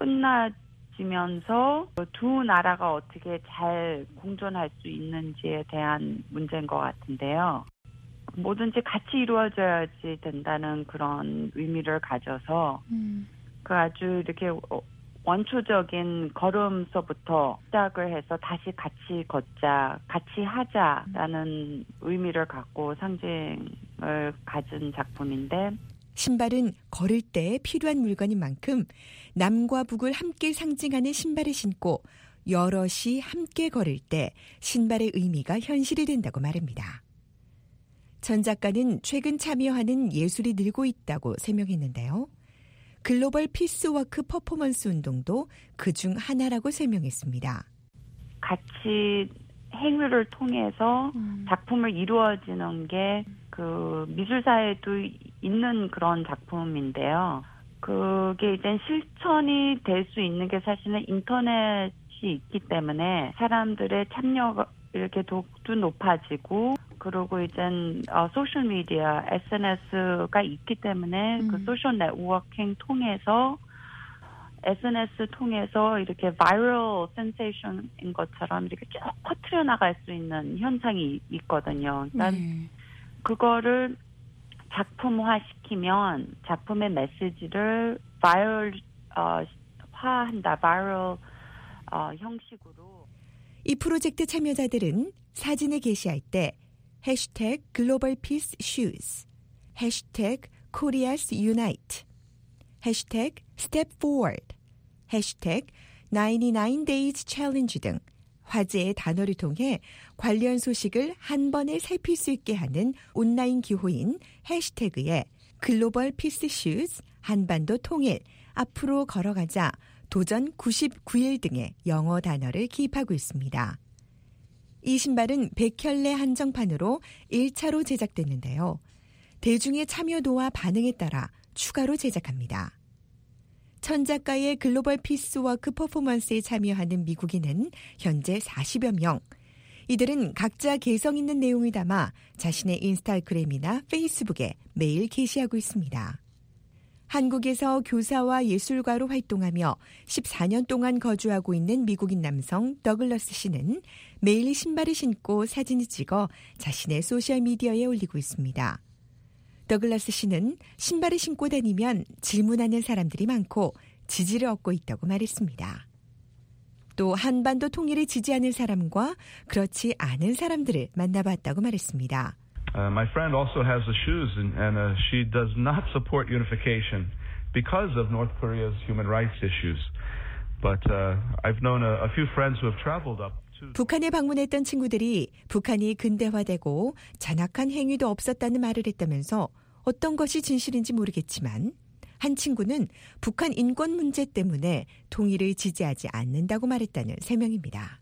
K: 끝나지면서 두 나라가 어떻게 잘 공존할 수 있는지에 대한 문제인 것 같은데요. 뭐든지 같이 이루어져야지 된다는 그런 의미를 가져서 음. 그 아주 이렇게 원초적인 걸음서부터 시작을 해서 다시 같이 걷자, 같이 하자라는 의미를 갖고 상징을 가진 작품인데
J: 신발은 걸을 때 필요한 물건인 만큼 남과 북을 함께 상징하는 신발을 신고 여럿이 함께 걸을 때 신발의 의미가 현실이 된다고 말합니다. 전 작가는 최근 참여하는 예술이 늘고 있다고 설명했는데요. 글로벌 피스워크 퍼포먼스 운동도 그중 하나라고 설명했습니다.
K: 같이 행위를 통해서 음. 작품을 이루어지는 게 그 미술사에도 있는 그런 작품인데요. 그게 이제 실천이 될 수 있는 게 사실은 인터넷이 있기 때문에 사람들의 참여가 이렇게 더욱더 높아지고 그리고 이제 어, 소셜 미디어, 에스엔에스가 있기 때문에 음. 그 소셜 네트워킹 통해서 에스엔에스 통해서 이렇게 바이럴 센세이션인 것처럼 이렇게 쭉 퍼뜨려 나갈 수 있는 현상이 있거든요. 그러니까 네. 그거를 작품화시키면 작품의 메시지를 바이럴화한다, 바이럴 어, 형식으로.
J: 이 프로젝트 참여자들은 사진을 게시할 때 해시태그 글로벌 피스 슈즈, 해시태그 코리아스 유나이트, 해시태그 스텝 포워드, 해시태그 나인티나인 데이즈 챌린지 등 화제의 단어를 통해 관련 소식을 한 번에 살필 수 있게 하는 온라인 기호인 해시태그에 글로벌 피스 슈즈, 한반도 통일, 앞으로 걸어가자, 도전 구십구 일 등의 영어 단어를 기입하고 있습니다. 이 신발은 백 켤레 한정판으로 일 차로 제작됐는데요. 대중의 참여도와 반응에 따라 추가로 제작합니다. 천 작가의 글로벌 피스워크 퍼포먼스에 참여하는 미국인은 현재 사십여 명. 이들은 각자 개성 있는 내용을 담아 자신의 인스타그램이나 페이스북에 매일 게시하고 있습니다. 한국에서 교사와 예술가로 활동하며 십사 년 동안 거주하고 있는 미국인 남성 더글러스 씨는 매일 신발을 신고 사진을 찍어 자신의 소셜미디어에 올리고 있습니다. 더글러스 씨는 신발을 신고 다니면 질문하는 사람들이 많고 지지를 얻고 있다고 말했습니다. 또 한반도 통일을 지지하는 사람과 그렇지 않은 사람들을 만나봤다고 말했습니다.
L: Uh, my friend also has the shoes, and, and uh, she does not support unification because of North Korea's human rights issues. But uh, I've known a, a few friends who have traveled up.
J: 북한에 방문했던 친구들이 북한이 근대화되고 잔악한 행위도 없었다는 말을 했다면서 어떤 것이 진실인지 모르겠지만 한 친구는 북한 인권 문제 때문에 통일을 지지하지 않는다고 말했다는 설명입니다.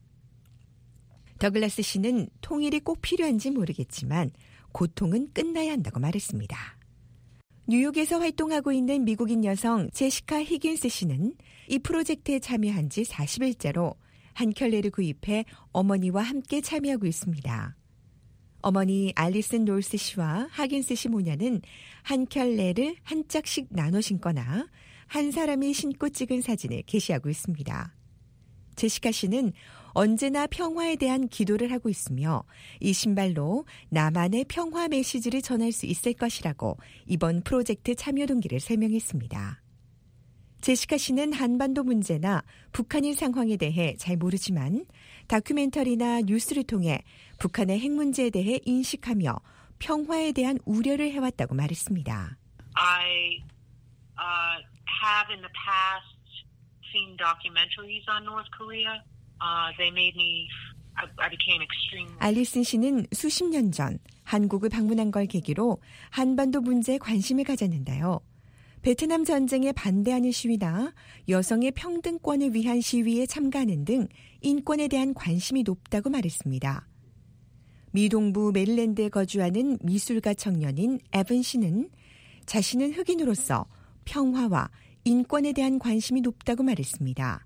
J: 더글라스 씨는 통일이 꼭 필요한지 모르겠지만 고통은 끝나야 한다고 말했습니다. 뉴욕에서 활동하고 있는 미국인 여성 제시카 히긴스 씨는 이 프로젝트에 참여한 지 사십 일째로 한 켤레를 구입해 어머니와 함께 참여하고 있습니다. 어머니 알리슨 롤스 씨와 하긴스 씨 모녀는 한 켤레를 한 짝씩 나눠 신거나 한 사람이 신고 찍은 사진을 게시하고 있습니다. 제시카 씨는 언제나 평화에 대한 기도를 하고 있으며 이 신발로 나만의 평화 메시지를 전할 수 있을 것이라고 이번 프로젝트 참여 동기를 설명했습니다. 제시카 씨는 한반도 문제나 북한의 상황에 대해 잘 모르지만 다큐멘터리나 뉴스를 통해 북한의 핵 문제에 대해 인식하며 평화에 대한 우려를 해왔다고 말했습니다.
M: I uh, have in the past seen documentaries on North Korea. Uh, they made me, I, I became extremely.
J: 알리슨 씨는 수십 년 전 한국을 방문한 걸 계기로 한반도 문제에 관심을 가졌는데요. 베트남 전쟁에 반대하는 시위나 여성의 평등권을 위한 시위에 참가하는 등 인권에 대한 관심이 높다고 말했습니다. 미 동부 메릴랜드에 거주하는 미술가 청년인 에반 씨는 자신은 흑인으로서 평화와 인권에 대한 관심이 높다고 말했습니다.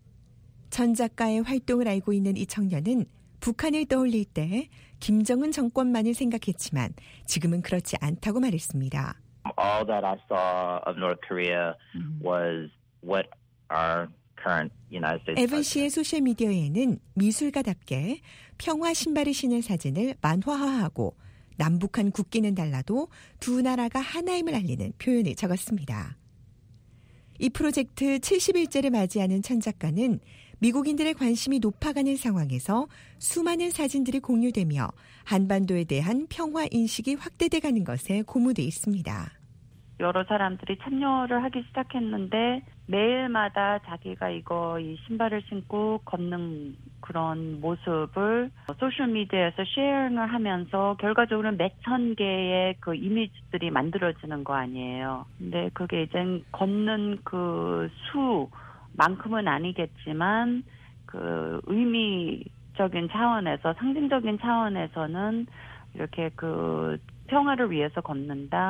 J: 전 작가의 활동을 알고 있는 이 청년은 북한을 떠올릴 때 김정은 정권만을 생각했지만 지금은 그렇지 않다고 말했습니다.
N: All that I saw of North Korea was what our current United States.
J: 에반 씨의 소셜미디어에는 미술가답게 평화 신발을 신은 사진을 만화화하고 남북한 국기는 달라도 두 나라가 하나임을 알리는 표현을 적었습니다. 이 프로젝트 칠십 일째를 맞이하는 천 작가는 미국인들의 관심이 높아가는 상황에서 수많은 사진들이 공유되며 한반도에 대한 평화 인식이 확대돼가는 것에 고무돼 있습니다.
K: 여러 사람들이 참여를 하기 시작했는데 매일마다 자기가 이거 이 신발을 신고 걷는 그런 모습을 소셜미디어에서 쉐어링을 하면서 결과적으로 몇천 개의 그 이미지들이 만들어지는 거 아니에요. 근데 그게 이제 걷는 그 수만큼은 아니겠지만 그 의미적인 차원에서 상징적인 차원에서는 이렇게 그 평화를 위해서 걷는다.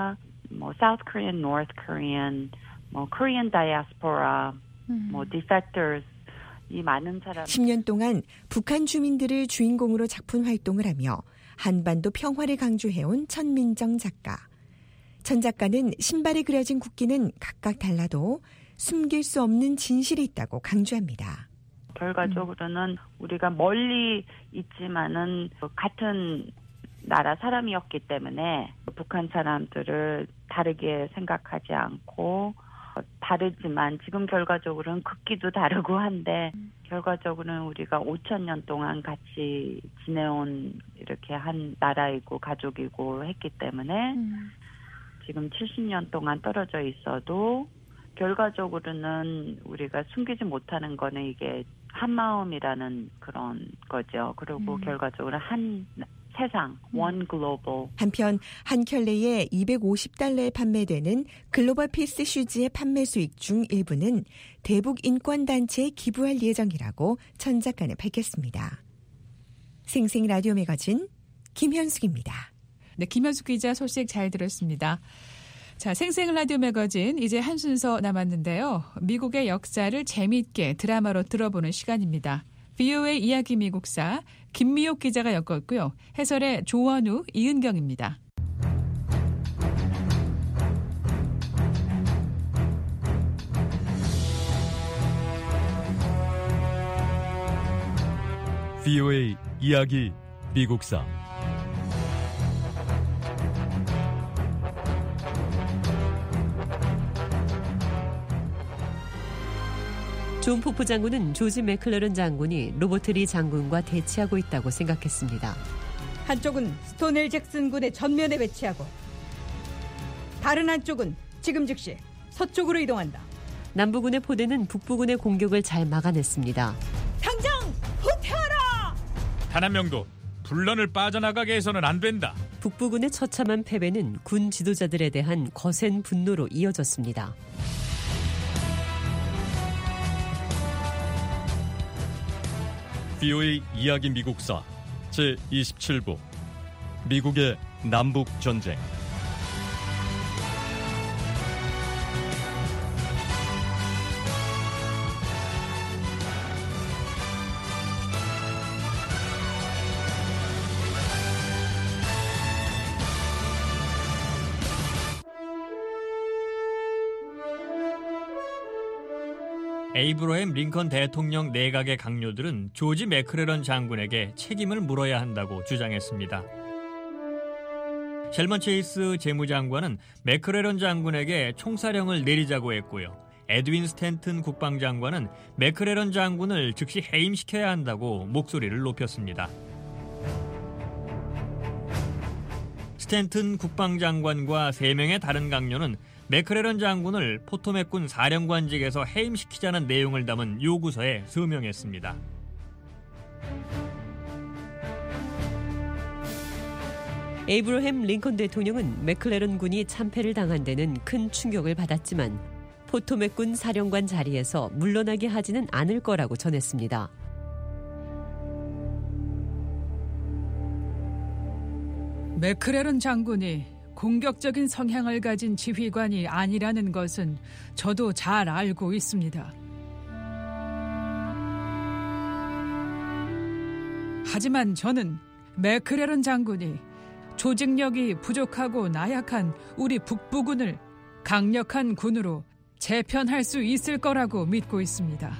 K: 뭐 South Korean, North Korean, 뭐 Korean diaspora, 음. 뭐 defectors 이 많은 사람.
J: 십 년 동안 북한 주민들을 주인공으로 작품 활동을 하며 한반도 평화를 강조해온 천민정 작가. 천 작가는 신발에 그려진 국기는 각각 달라도 숨길 수 없는 진실이 있다고 강조합니다.
K: 결과적으로는 우리가 멀리 있지만은 같은 나라 사람이었기 때문에 북한 사람들을 다르게 생각하지 않고 다르지만 지금 결과적으로는 국기도 다르고 한데 결과적으로는 우리가 오천 년 동안 같이 지내온 이렇게 한 나라이고 가족이고 했기 때문에 음. 지금 칠십 년 동안 떨어져 있어도 결과적으로는 우리가 숨기지 못하는 거는 이게 한마음이라는 그런 거죠. 그리고 음. 결과적으로 한 세상, 원 글로벌.
J: 한편 한 켤레에 이백오십 달러에 판매되는 글로벌 피스 슈즈의 판매 수익 중 일부는 대북 인권단체에 기부할 예정이라고 천 작가는 밝혔습니다. 생생 라디오 매거진 김현숙입니다.
C: 네, 김현숙 기자 소식 잘 들었습니다. 자, 생생 라디오 매거진 이제 한 순서 남았는데요. 미국의 역사를 재미있게 드라마로 들어보는 시간입니다. 브이오에이 이야기 미국사 김미옥 기자가 엮었고요. 해설의 조원우, 이은경입니다.
O: 브이오에이 이야기 미국사
P: 존 포프 장군은 조지 맥클러런 장군이 로버트 리 장군과 대치하고 있다고 생각했습니다.
Q: 한쪽은 스토넬 잭슨 군의 전면에 배치하고 다른 한쪽은 지금 즉시 서쪽으로 이동한다.
P: 남부군의 포대는 북부군의 공격을 잘 막아냈습니다.
Q: 당장 후퇴하라!
R: 단 한 명도 분란을 빠져나가게 해서는 안 된다.
P: 북부군의 처참한 패배는 군 지도자들에 대한 거센 분노로 이어졌습니다.
O: 브이오에이 이야기 미국사 제이십칠 부 미국의 남북전쟁.
R: 에이브러햄 링컨 대통령 내각의 강요들은 조지 맥클레런 장군에게 책임을 물어야 한다고 주장했습니다. 셜먼 체이스 재무장관은 맥클레런 장군에게 총사령을 내리자고 했고요. 에드윈 스탠튼 국방장관은 맥클레런 장군을 즉시 해임시켜야 한다고 목소리를 높였습니다. 스탠튼 국방장관과 세 명의 다른 강요는 맥클레런 장군을 포토맥군 사령관직에서 해임시키자는 내용을 담은 요구서에 서명했습니다.
P: 에이브러햄 링컨 대통령은 맥클레런 군이 참패를 당한 데는 큰 충격을 받았지만 포토맥군 사령관 자리에서 물러나게 하지는 않을 거라고 전했습니다.
C: 맥클레런 장군이 공격적인 성향을 가진 지휘관이 아니라는 것은 저도 잘 알고 있습니다. 하지만 저는 맥클레런 장군이 조직력이 부족하고 나약한 우리 북부군을 강력한 군으로 재편할 수 있을 거라고 믿고 있습니다.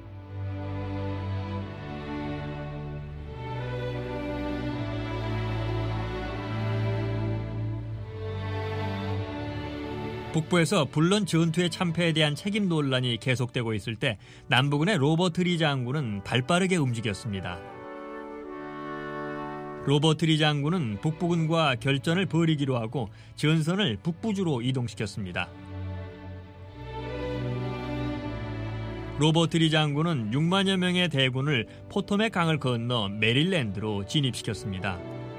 R: 북부에서 불런 전투의 참패에 대한 책임 논란이 계속되고 있을 때 남부군의 로버트 리 장군은 발빠르게 움직였습니다. 로버트 리 장군은 북부군과 결전을 벌이기로 하고 전선을 북부주로 이동시켰습니다. 로버트 리 장군은 육만여 명의 대군을 포토맥 강을 건너 메릴랜드로 진입시켰습니다.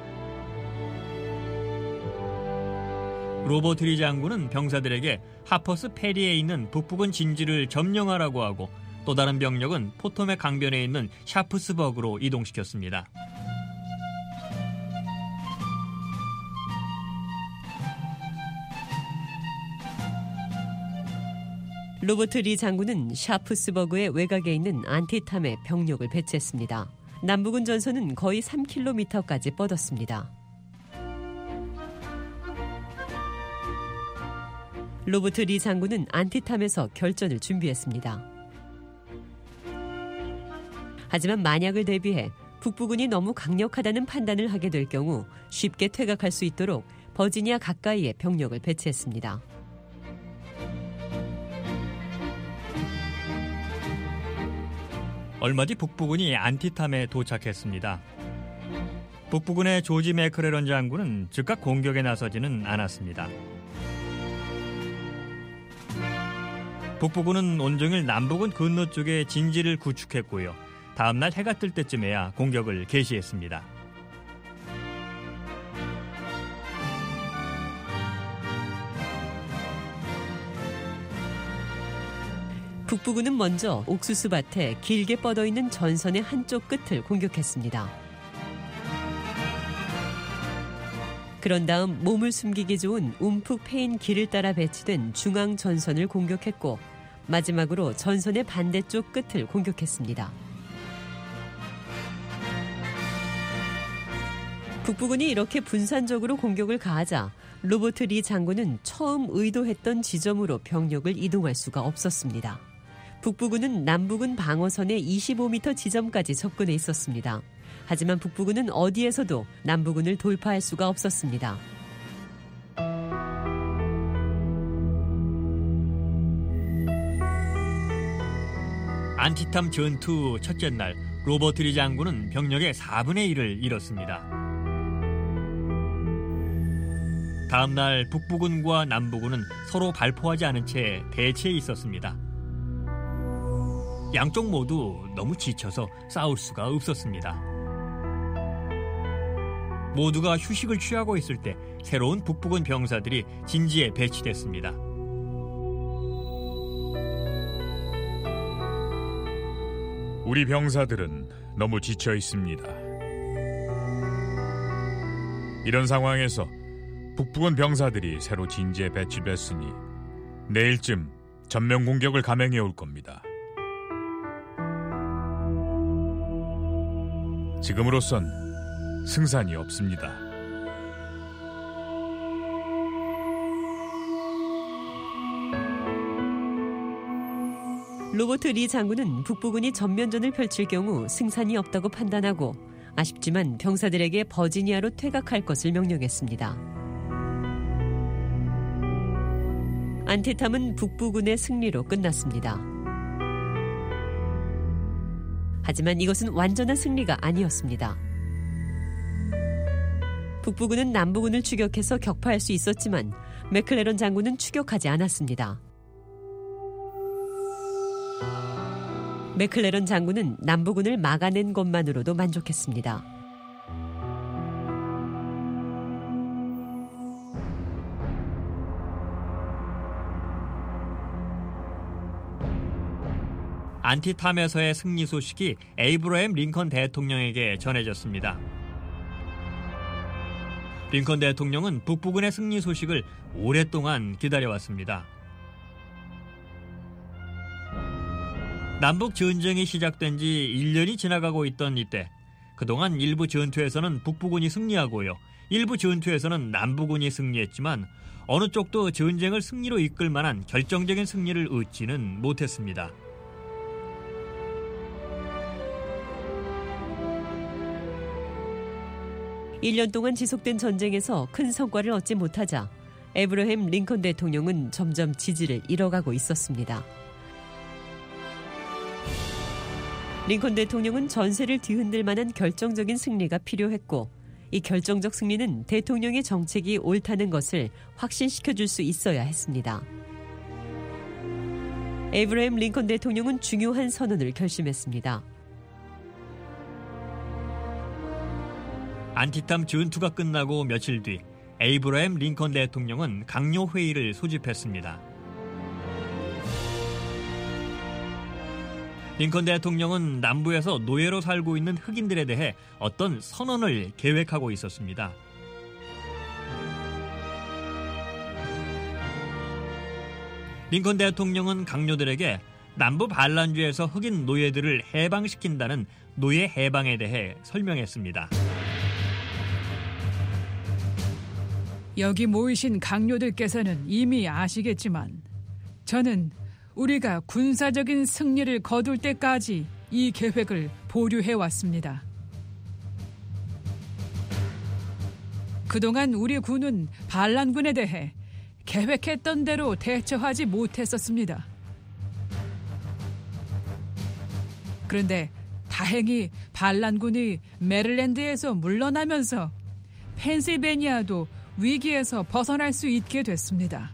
R: 로버트 리 장군은 병사들에게 하퍼스 페리에 있는 북부군 진지를 점령하라고 하고 또 다른 병력은 포토맥 강변에 있는 샤프스버그로 이동시켰습니다.
P: 로버트 리 장군은 샤프스버그의 외곽에 있는 안티탐에 병력을 배치했습니다. 남부군 전선은 거의 삼 킬로미터까지 뻗었습니다. 로버트 리 장군은 안티탐에서 결전을 준비했습니다. 하지만 만약을 대비해 북부군이 너무 강력하다는 판단을 하게 될 경우 쉽게 퇴각할 수 있도록 버지니아 가까이에 병력을 배치했습니다.
R: 얼마 뒤 북부군이 안티탐에 도착했습니다. 북부군의 조지 맥클레런 장군은 즉각 공격에 나서지는 않았습니다. 북부군은 온종일 남부군 근로 쪽에 진지를 구축했고요. 다음 날 해가 뜰 때쯤에야 공격을 개시했습니다.
P: 북부군은 먼저 옥수수밭에 길게 뻗어있는 전선의 한쪽 끝을 공격했습니다. 그런 다음 몸을 숨기기 좋은 움푹 패인 길을 따라 배치된 중앙 전선을 공격했고 마지막으로 전선의 반대쪽 끝을 공격했습니다. 북부군이 이렇게 분산적으로 공격을 가하자 로버트 리 장군은 처음 의도했던 지점으로 병력을 이동할 수가 없었습니다. 북부군은 남부군 방어선의 이십오 미터 지점까지 접근해 있었습니다. 하지만 북부군은 어디에서도 남부군을 돌파할 수가 없었습니다.
R: 안티탐 전투 첫째 날 로버트 리 장군은 병력의 사분의 일을 잃었습니다. 다음 날 북부군과 남부군은 서로 발포하지 않은 채 대치해 있었습니다. 양쪽 모두 너무 지쳐서 싸울 수가 없었습니다. 모두가 휴식을 취하고 있을 때 새로운 북부군 병사들이 진지에 배치됐습니다.
S: 우리 병사들은 너무 지쳐 있습니다. 이런 상황에서 북부군 병사들이 새로 진지에 배치됐으니 내일쯤 전면 공격을 감행해 올 겁니다. 지금으로선 승산이 없습니다.
P: 로버트 리 장군은 북부군이 전면전을 펼칠 경우 승산이 없다고 판단하고 아쉽지만 병사들에게 버지니아로 퇴각할 것을 명령했습니다. 안티탐은 북부군의 승리로 끝났습니다. 하지만 이것은 완전한 승리가 아니었습니다. 북부군은 남부군을 추격해서 격파할 수 있었지만 맥클레런 장군은 추격하지 않았습니다. 맥클레런 장군은 남부군을 막아낸 것만으로도 만족했습니다.
R: 안티탐에서의 승리 소식이 에이브러햄 링컨 대통령에게 전해졌습니다. 링컨 대통령은 북부군의 승리 소식을 오랫동안 기다려왔습니다. 남북 전쟁이 시작된 지 일 년이 지나가고 있던 이때 그동안 일부 전투에서는 북부군이 승리하고요. 일부 전투에서는 남부군이 승리했지만 어느 쪽도 전쟁을 승리로 이끌 만한 결정적인 승리를 얻지는 못했습니다.
P: 일 년 동안 지속된 전쟁에서 큰 성과를 얻지 못하자 에브러햄 링컨 대통령은 점점 지지를 잃어가고 있었습니다. 링컨 대통령은 전세를 뒤흔들 만한 결정적인 승리가 필요했고 이 결정적 승리는 대통령의 정책이 옳다는 것을 확신시켜줄 수 있어야 했습니다. 에브러햄 링컨 대통령은 중요한 선언을 결심했습니다.
R: 안티탐 전투가 끝나고 며칠 뒤 에이브러햄 링컨 대통령은 강요 회의를 소집했습니다. 링컨 대통령은 남부에서 노예로 살고 있는 흑인들에 대해 어떤 선언을 계획하고 있었습니다. 링컨 대통령은 강요들에게 남부 반란주에서 흑인 노예들을 해방시킨다는 노예 해방에 대해 설명했습니다.
C: 여기 모이신 강요들께서는 이미 아시겠지만 저는 우리가 군사적인 승리를 거둘 때까지 이 계획을 보류해왔습니다. 그동안 우리 군은 반란군에 대해 계획했던 대로 대처하지 못했었습니다. 그런데 다행히 반란군이 메릴랜드에서 물러나면서 펜실베니아도 위기에서 벗어날 수 있게 됐습니다.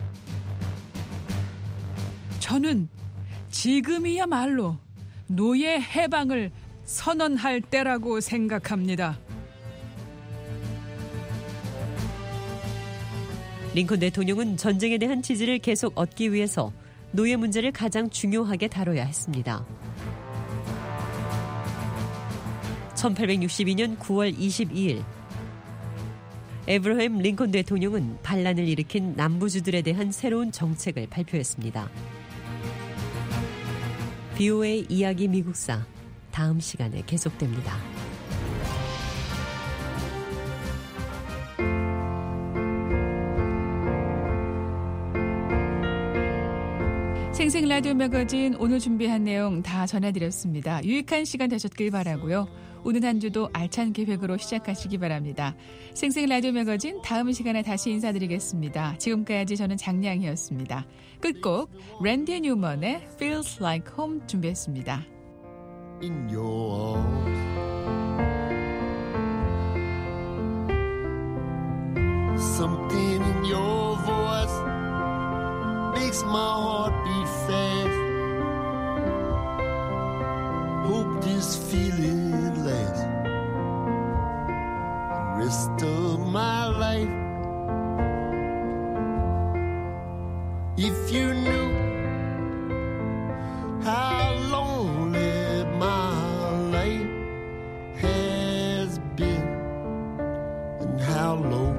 C: 저는 지금이야말로 노예 해방을 선언할 때라고 생각합니다.
P: 링컨 대통령은 전쟁에 대한 지지를 계속 얻기 위해서 노예 문제를 가장 중요하게 다뤄야 했습니다. 천팔백육십이년 구월 이십이일 에브러햄 링컨 대통령은 반란을 일으킨 남부주들에 대한 새로운 정책을 발표했습니다. 비오에이 이야기 미국사, 다음 시간에 계속됩니다.
C: 생생 라디오 매거진 오늘 준비한 내용 다 전해드렸습니다. 유익한 시간 되셨길 바라고요. 오늘 한 주도 알찬 계획으로 시작하시기 바랍니다. 생생 라디오 매거진 다음 시간에 다시 인사드리겠습니다. 지금까지 저는 장량이었습니다. 끝곡 랜디 뉴먼의 Feels Like Home 준비했습니다.
B: In your arms, something in your voice makes my heart beat fast. Hope this feeling lasts the rest of my life. If you knew how lonely my life has been and how low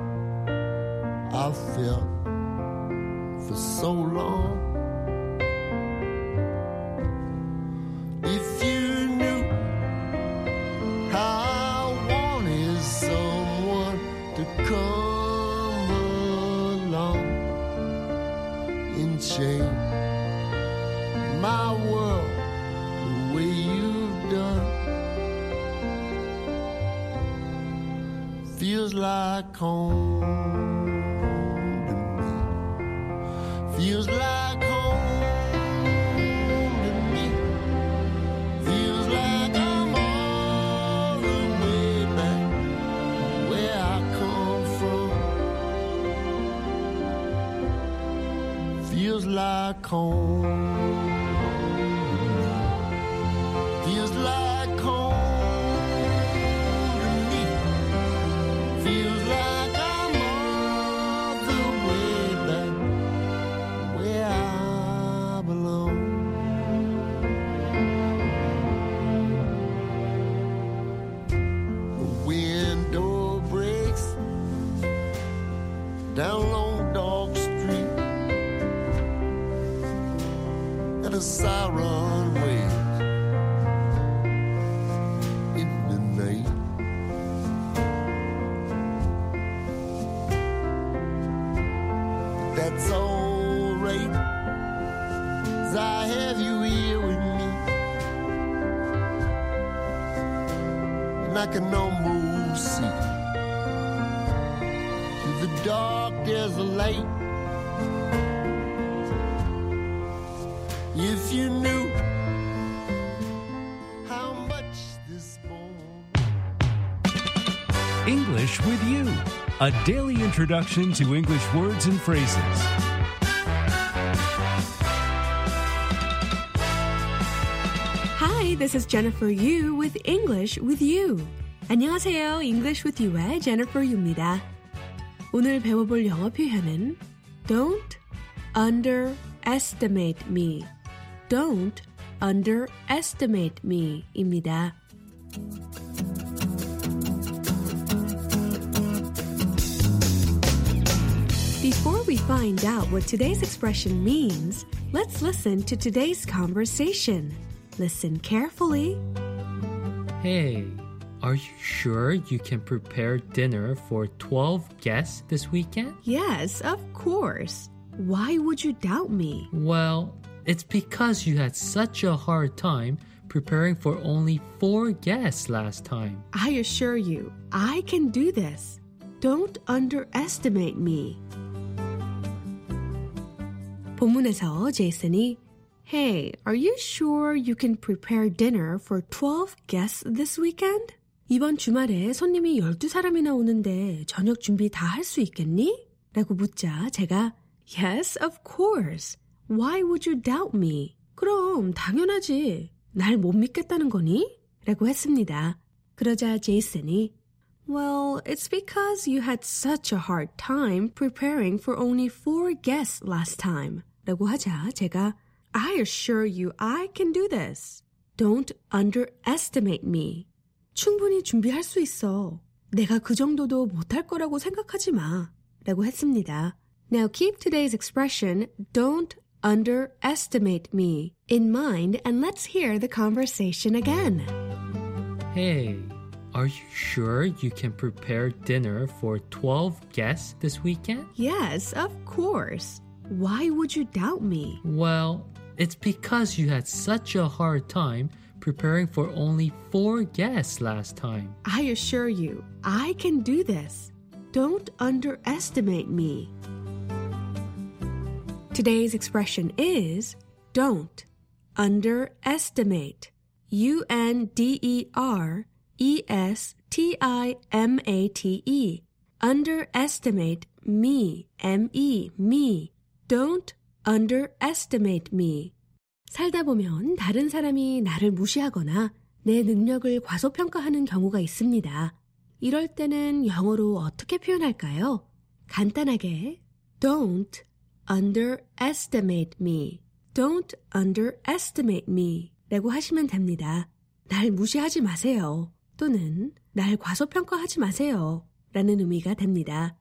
B: I felt for so long. If you knew how I wanted someone to come along and change my world the way you've done, feels like home. Feels like home to me. Feels like I'm all the way back where I come from. Feels like home. Feels like home to me. Feels like I'm all the way back where I belong. The window breaks down long dark street, and a siren wails in the night. That's all right, 'cause I have you here with me, and I can almost see through the dark there's a light. If you knew how much this moment.
T: English with You, a daily introduction to English words and phrases.
U: Hi, this is Jennifer Yu with English with You. 안녕하세요. English with You의 Jennifer Yu입니다. 오늘 배워볼 영어 표현은 Don't underestimate me. Don't underestimate me 입니다. Before we find out what today's expression means, let's listen to today's conversation. Listen carefully.
A: Hey, are you sure you can prepare dinner for twelve guests this weekend?
U: Yes, of course. Why would you doubt me?
A: Well, it's because you had such a hard time preparing for only four guests last time.
U: I assure you, I can do this. Don't underestimate me. 본문에서 제이슨이 Hey, are you sure you can prepare dinner for twelve guests this weekend? 이번 주말에 손님이 열두 사람이나 오는데 저녁 준비 다 할 수 있겠니? 라고 묻자 제가 Yes, of course. Why would you doubt me? 그럼 당연하지. 날 못 믿겠다는 거니? 라고 했습니다. 그러자 제이슨이 Well, it's because you had such a hard time preparing for only four guests last time. 라고 하자 제가 I assure you I can do this. Don't underestimate me. 충분히 준비할 수 있어. 내가 그 정도도 못할 거라고 생각하지 마. 라고 했습니다. Now keep today's expression don't underestimate me in mind and let's hear the conversation again.
A: Hey, are you sure you can prepare dinner for twelve guests this weekend?
U: Yes, of course. Why would you doubt me?
A: Well, it's because you had such a hard time preparing for only four guests last time.
U: I assure you, I can do this. Don't underestimate me. Today's expression is don't underestimate. U N D E R E S T I M A T E. Underestimate me. M E. Me. Don't underestimate me. 살다 보면 다른 사람이 나를 무시하거나 내 능력을 과소평가하는 경우가 있습니다. 이럴 때는 영어로 어떻게 표현할까요? 간단하게 Don't underestimate me. Don't underestimate me 라고 하시면 됩니다. 날 무시하지 마세요. 또는 날 과소평가하지 마세요 라는 의미가 됩니다.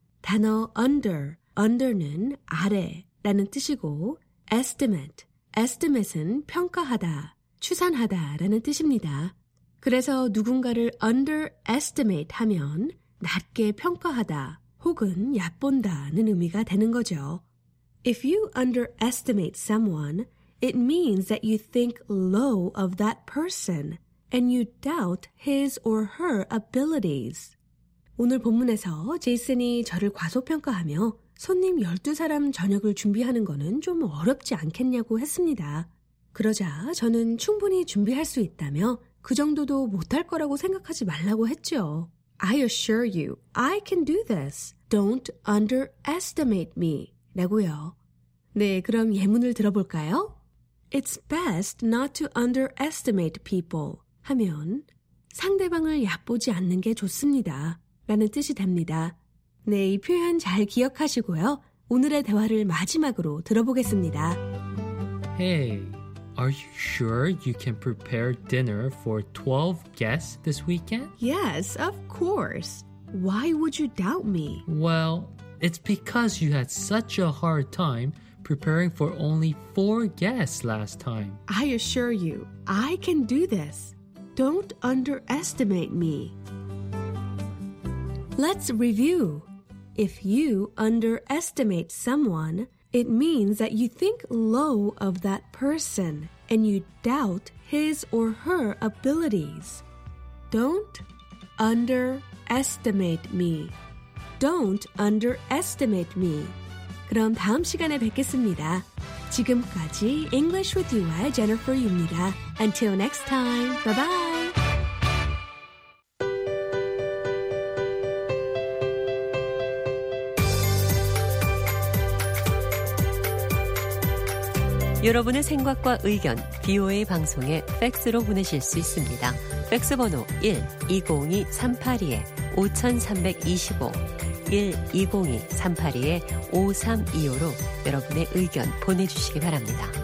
U: 단어 under, under는 아래 라는 뜻이고 estimate, estimate은 평가하다, 추산하다 라는 뜻입니다. 그래서 누군가를 underestimate 하면 낮게 평가하다 혹은 얕본다는 의미가 되는 거죠. If you underestimate someone, it means that you think low of that person and you doubt his or her abilities. 오늘 본문에서 제이슨이 저를 과소평가하며 손님 열두 사람 저녁을 준비하는 거는 좀 어렵지 않겠냐고 했습니다. 그러자 저는 충분히 준비할 수 있다며 그 정도도 못할 거라고 생각하지 말라고 했죠. I assure you, I can do this. Don't underestimate me. 라고요. 네, 그럼 예문을 들어볼까요? It's best not to underestimate people 하면 상대방을 얕보지 않는 게 좋습니다. 라는 뜻이 됩니다. 네, 이 표현 잘 기억하시고요. 오늘의 대화를 마지막으로 들어보겠습니다.
A: Hey, are you sure you can prepare dinner for twelve guests this weekend?
U: Yes, of course. Why would you doubt me?
A: Well, it's because you had such a hard time preparing for only four guests last time.
U: I assure you, I can do this. Don't underestimate me. Let's review. If you underestimate someone, it means that you think low of that person and you doubt his or her abilities. Don't underestimate me. Don't underestimate me. 그럼 다음 시간에 뵙겠습니다. 지금까지 English with You의 Jennifer Yu입니다. Until next time. Bye bye.
P: 여러분의 생각과 의견 비오에이 방송에 팩스로 보내실 수 있습니다. 팩스 번호 일 이공이 삼팔이 오삼이오 일 이공이 삼팔이 오삼이오로 여러분의 의견 보내주시기 바랍니다.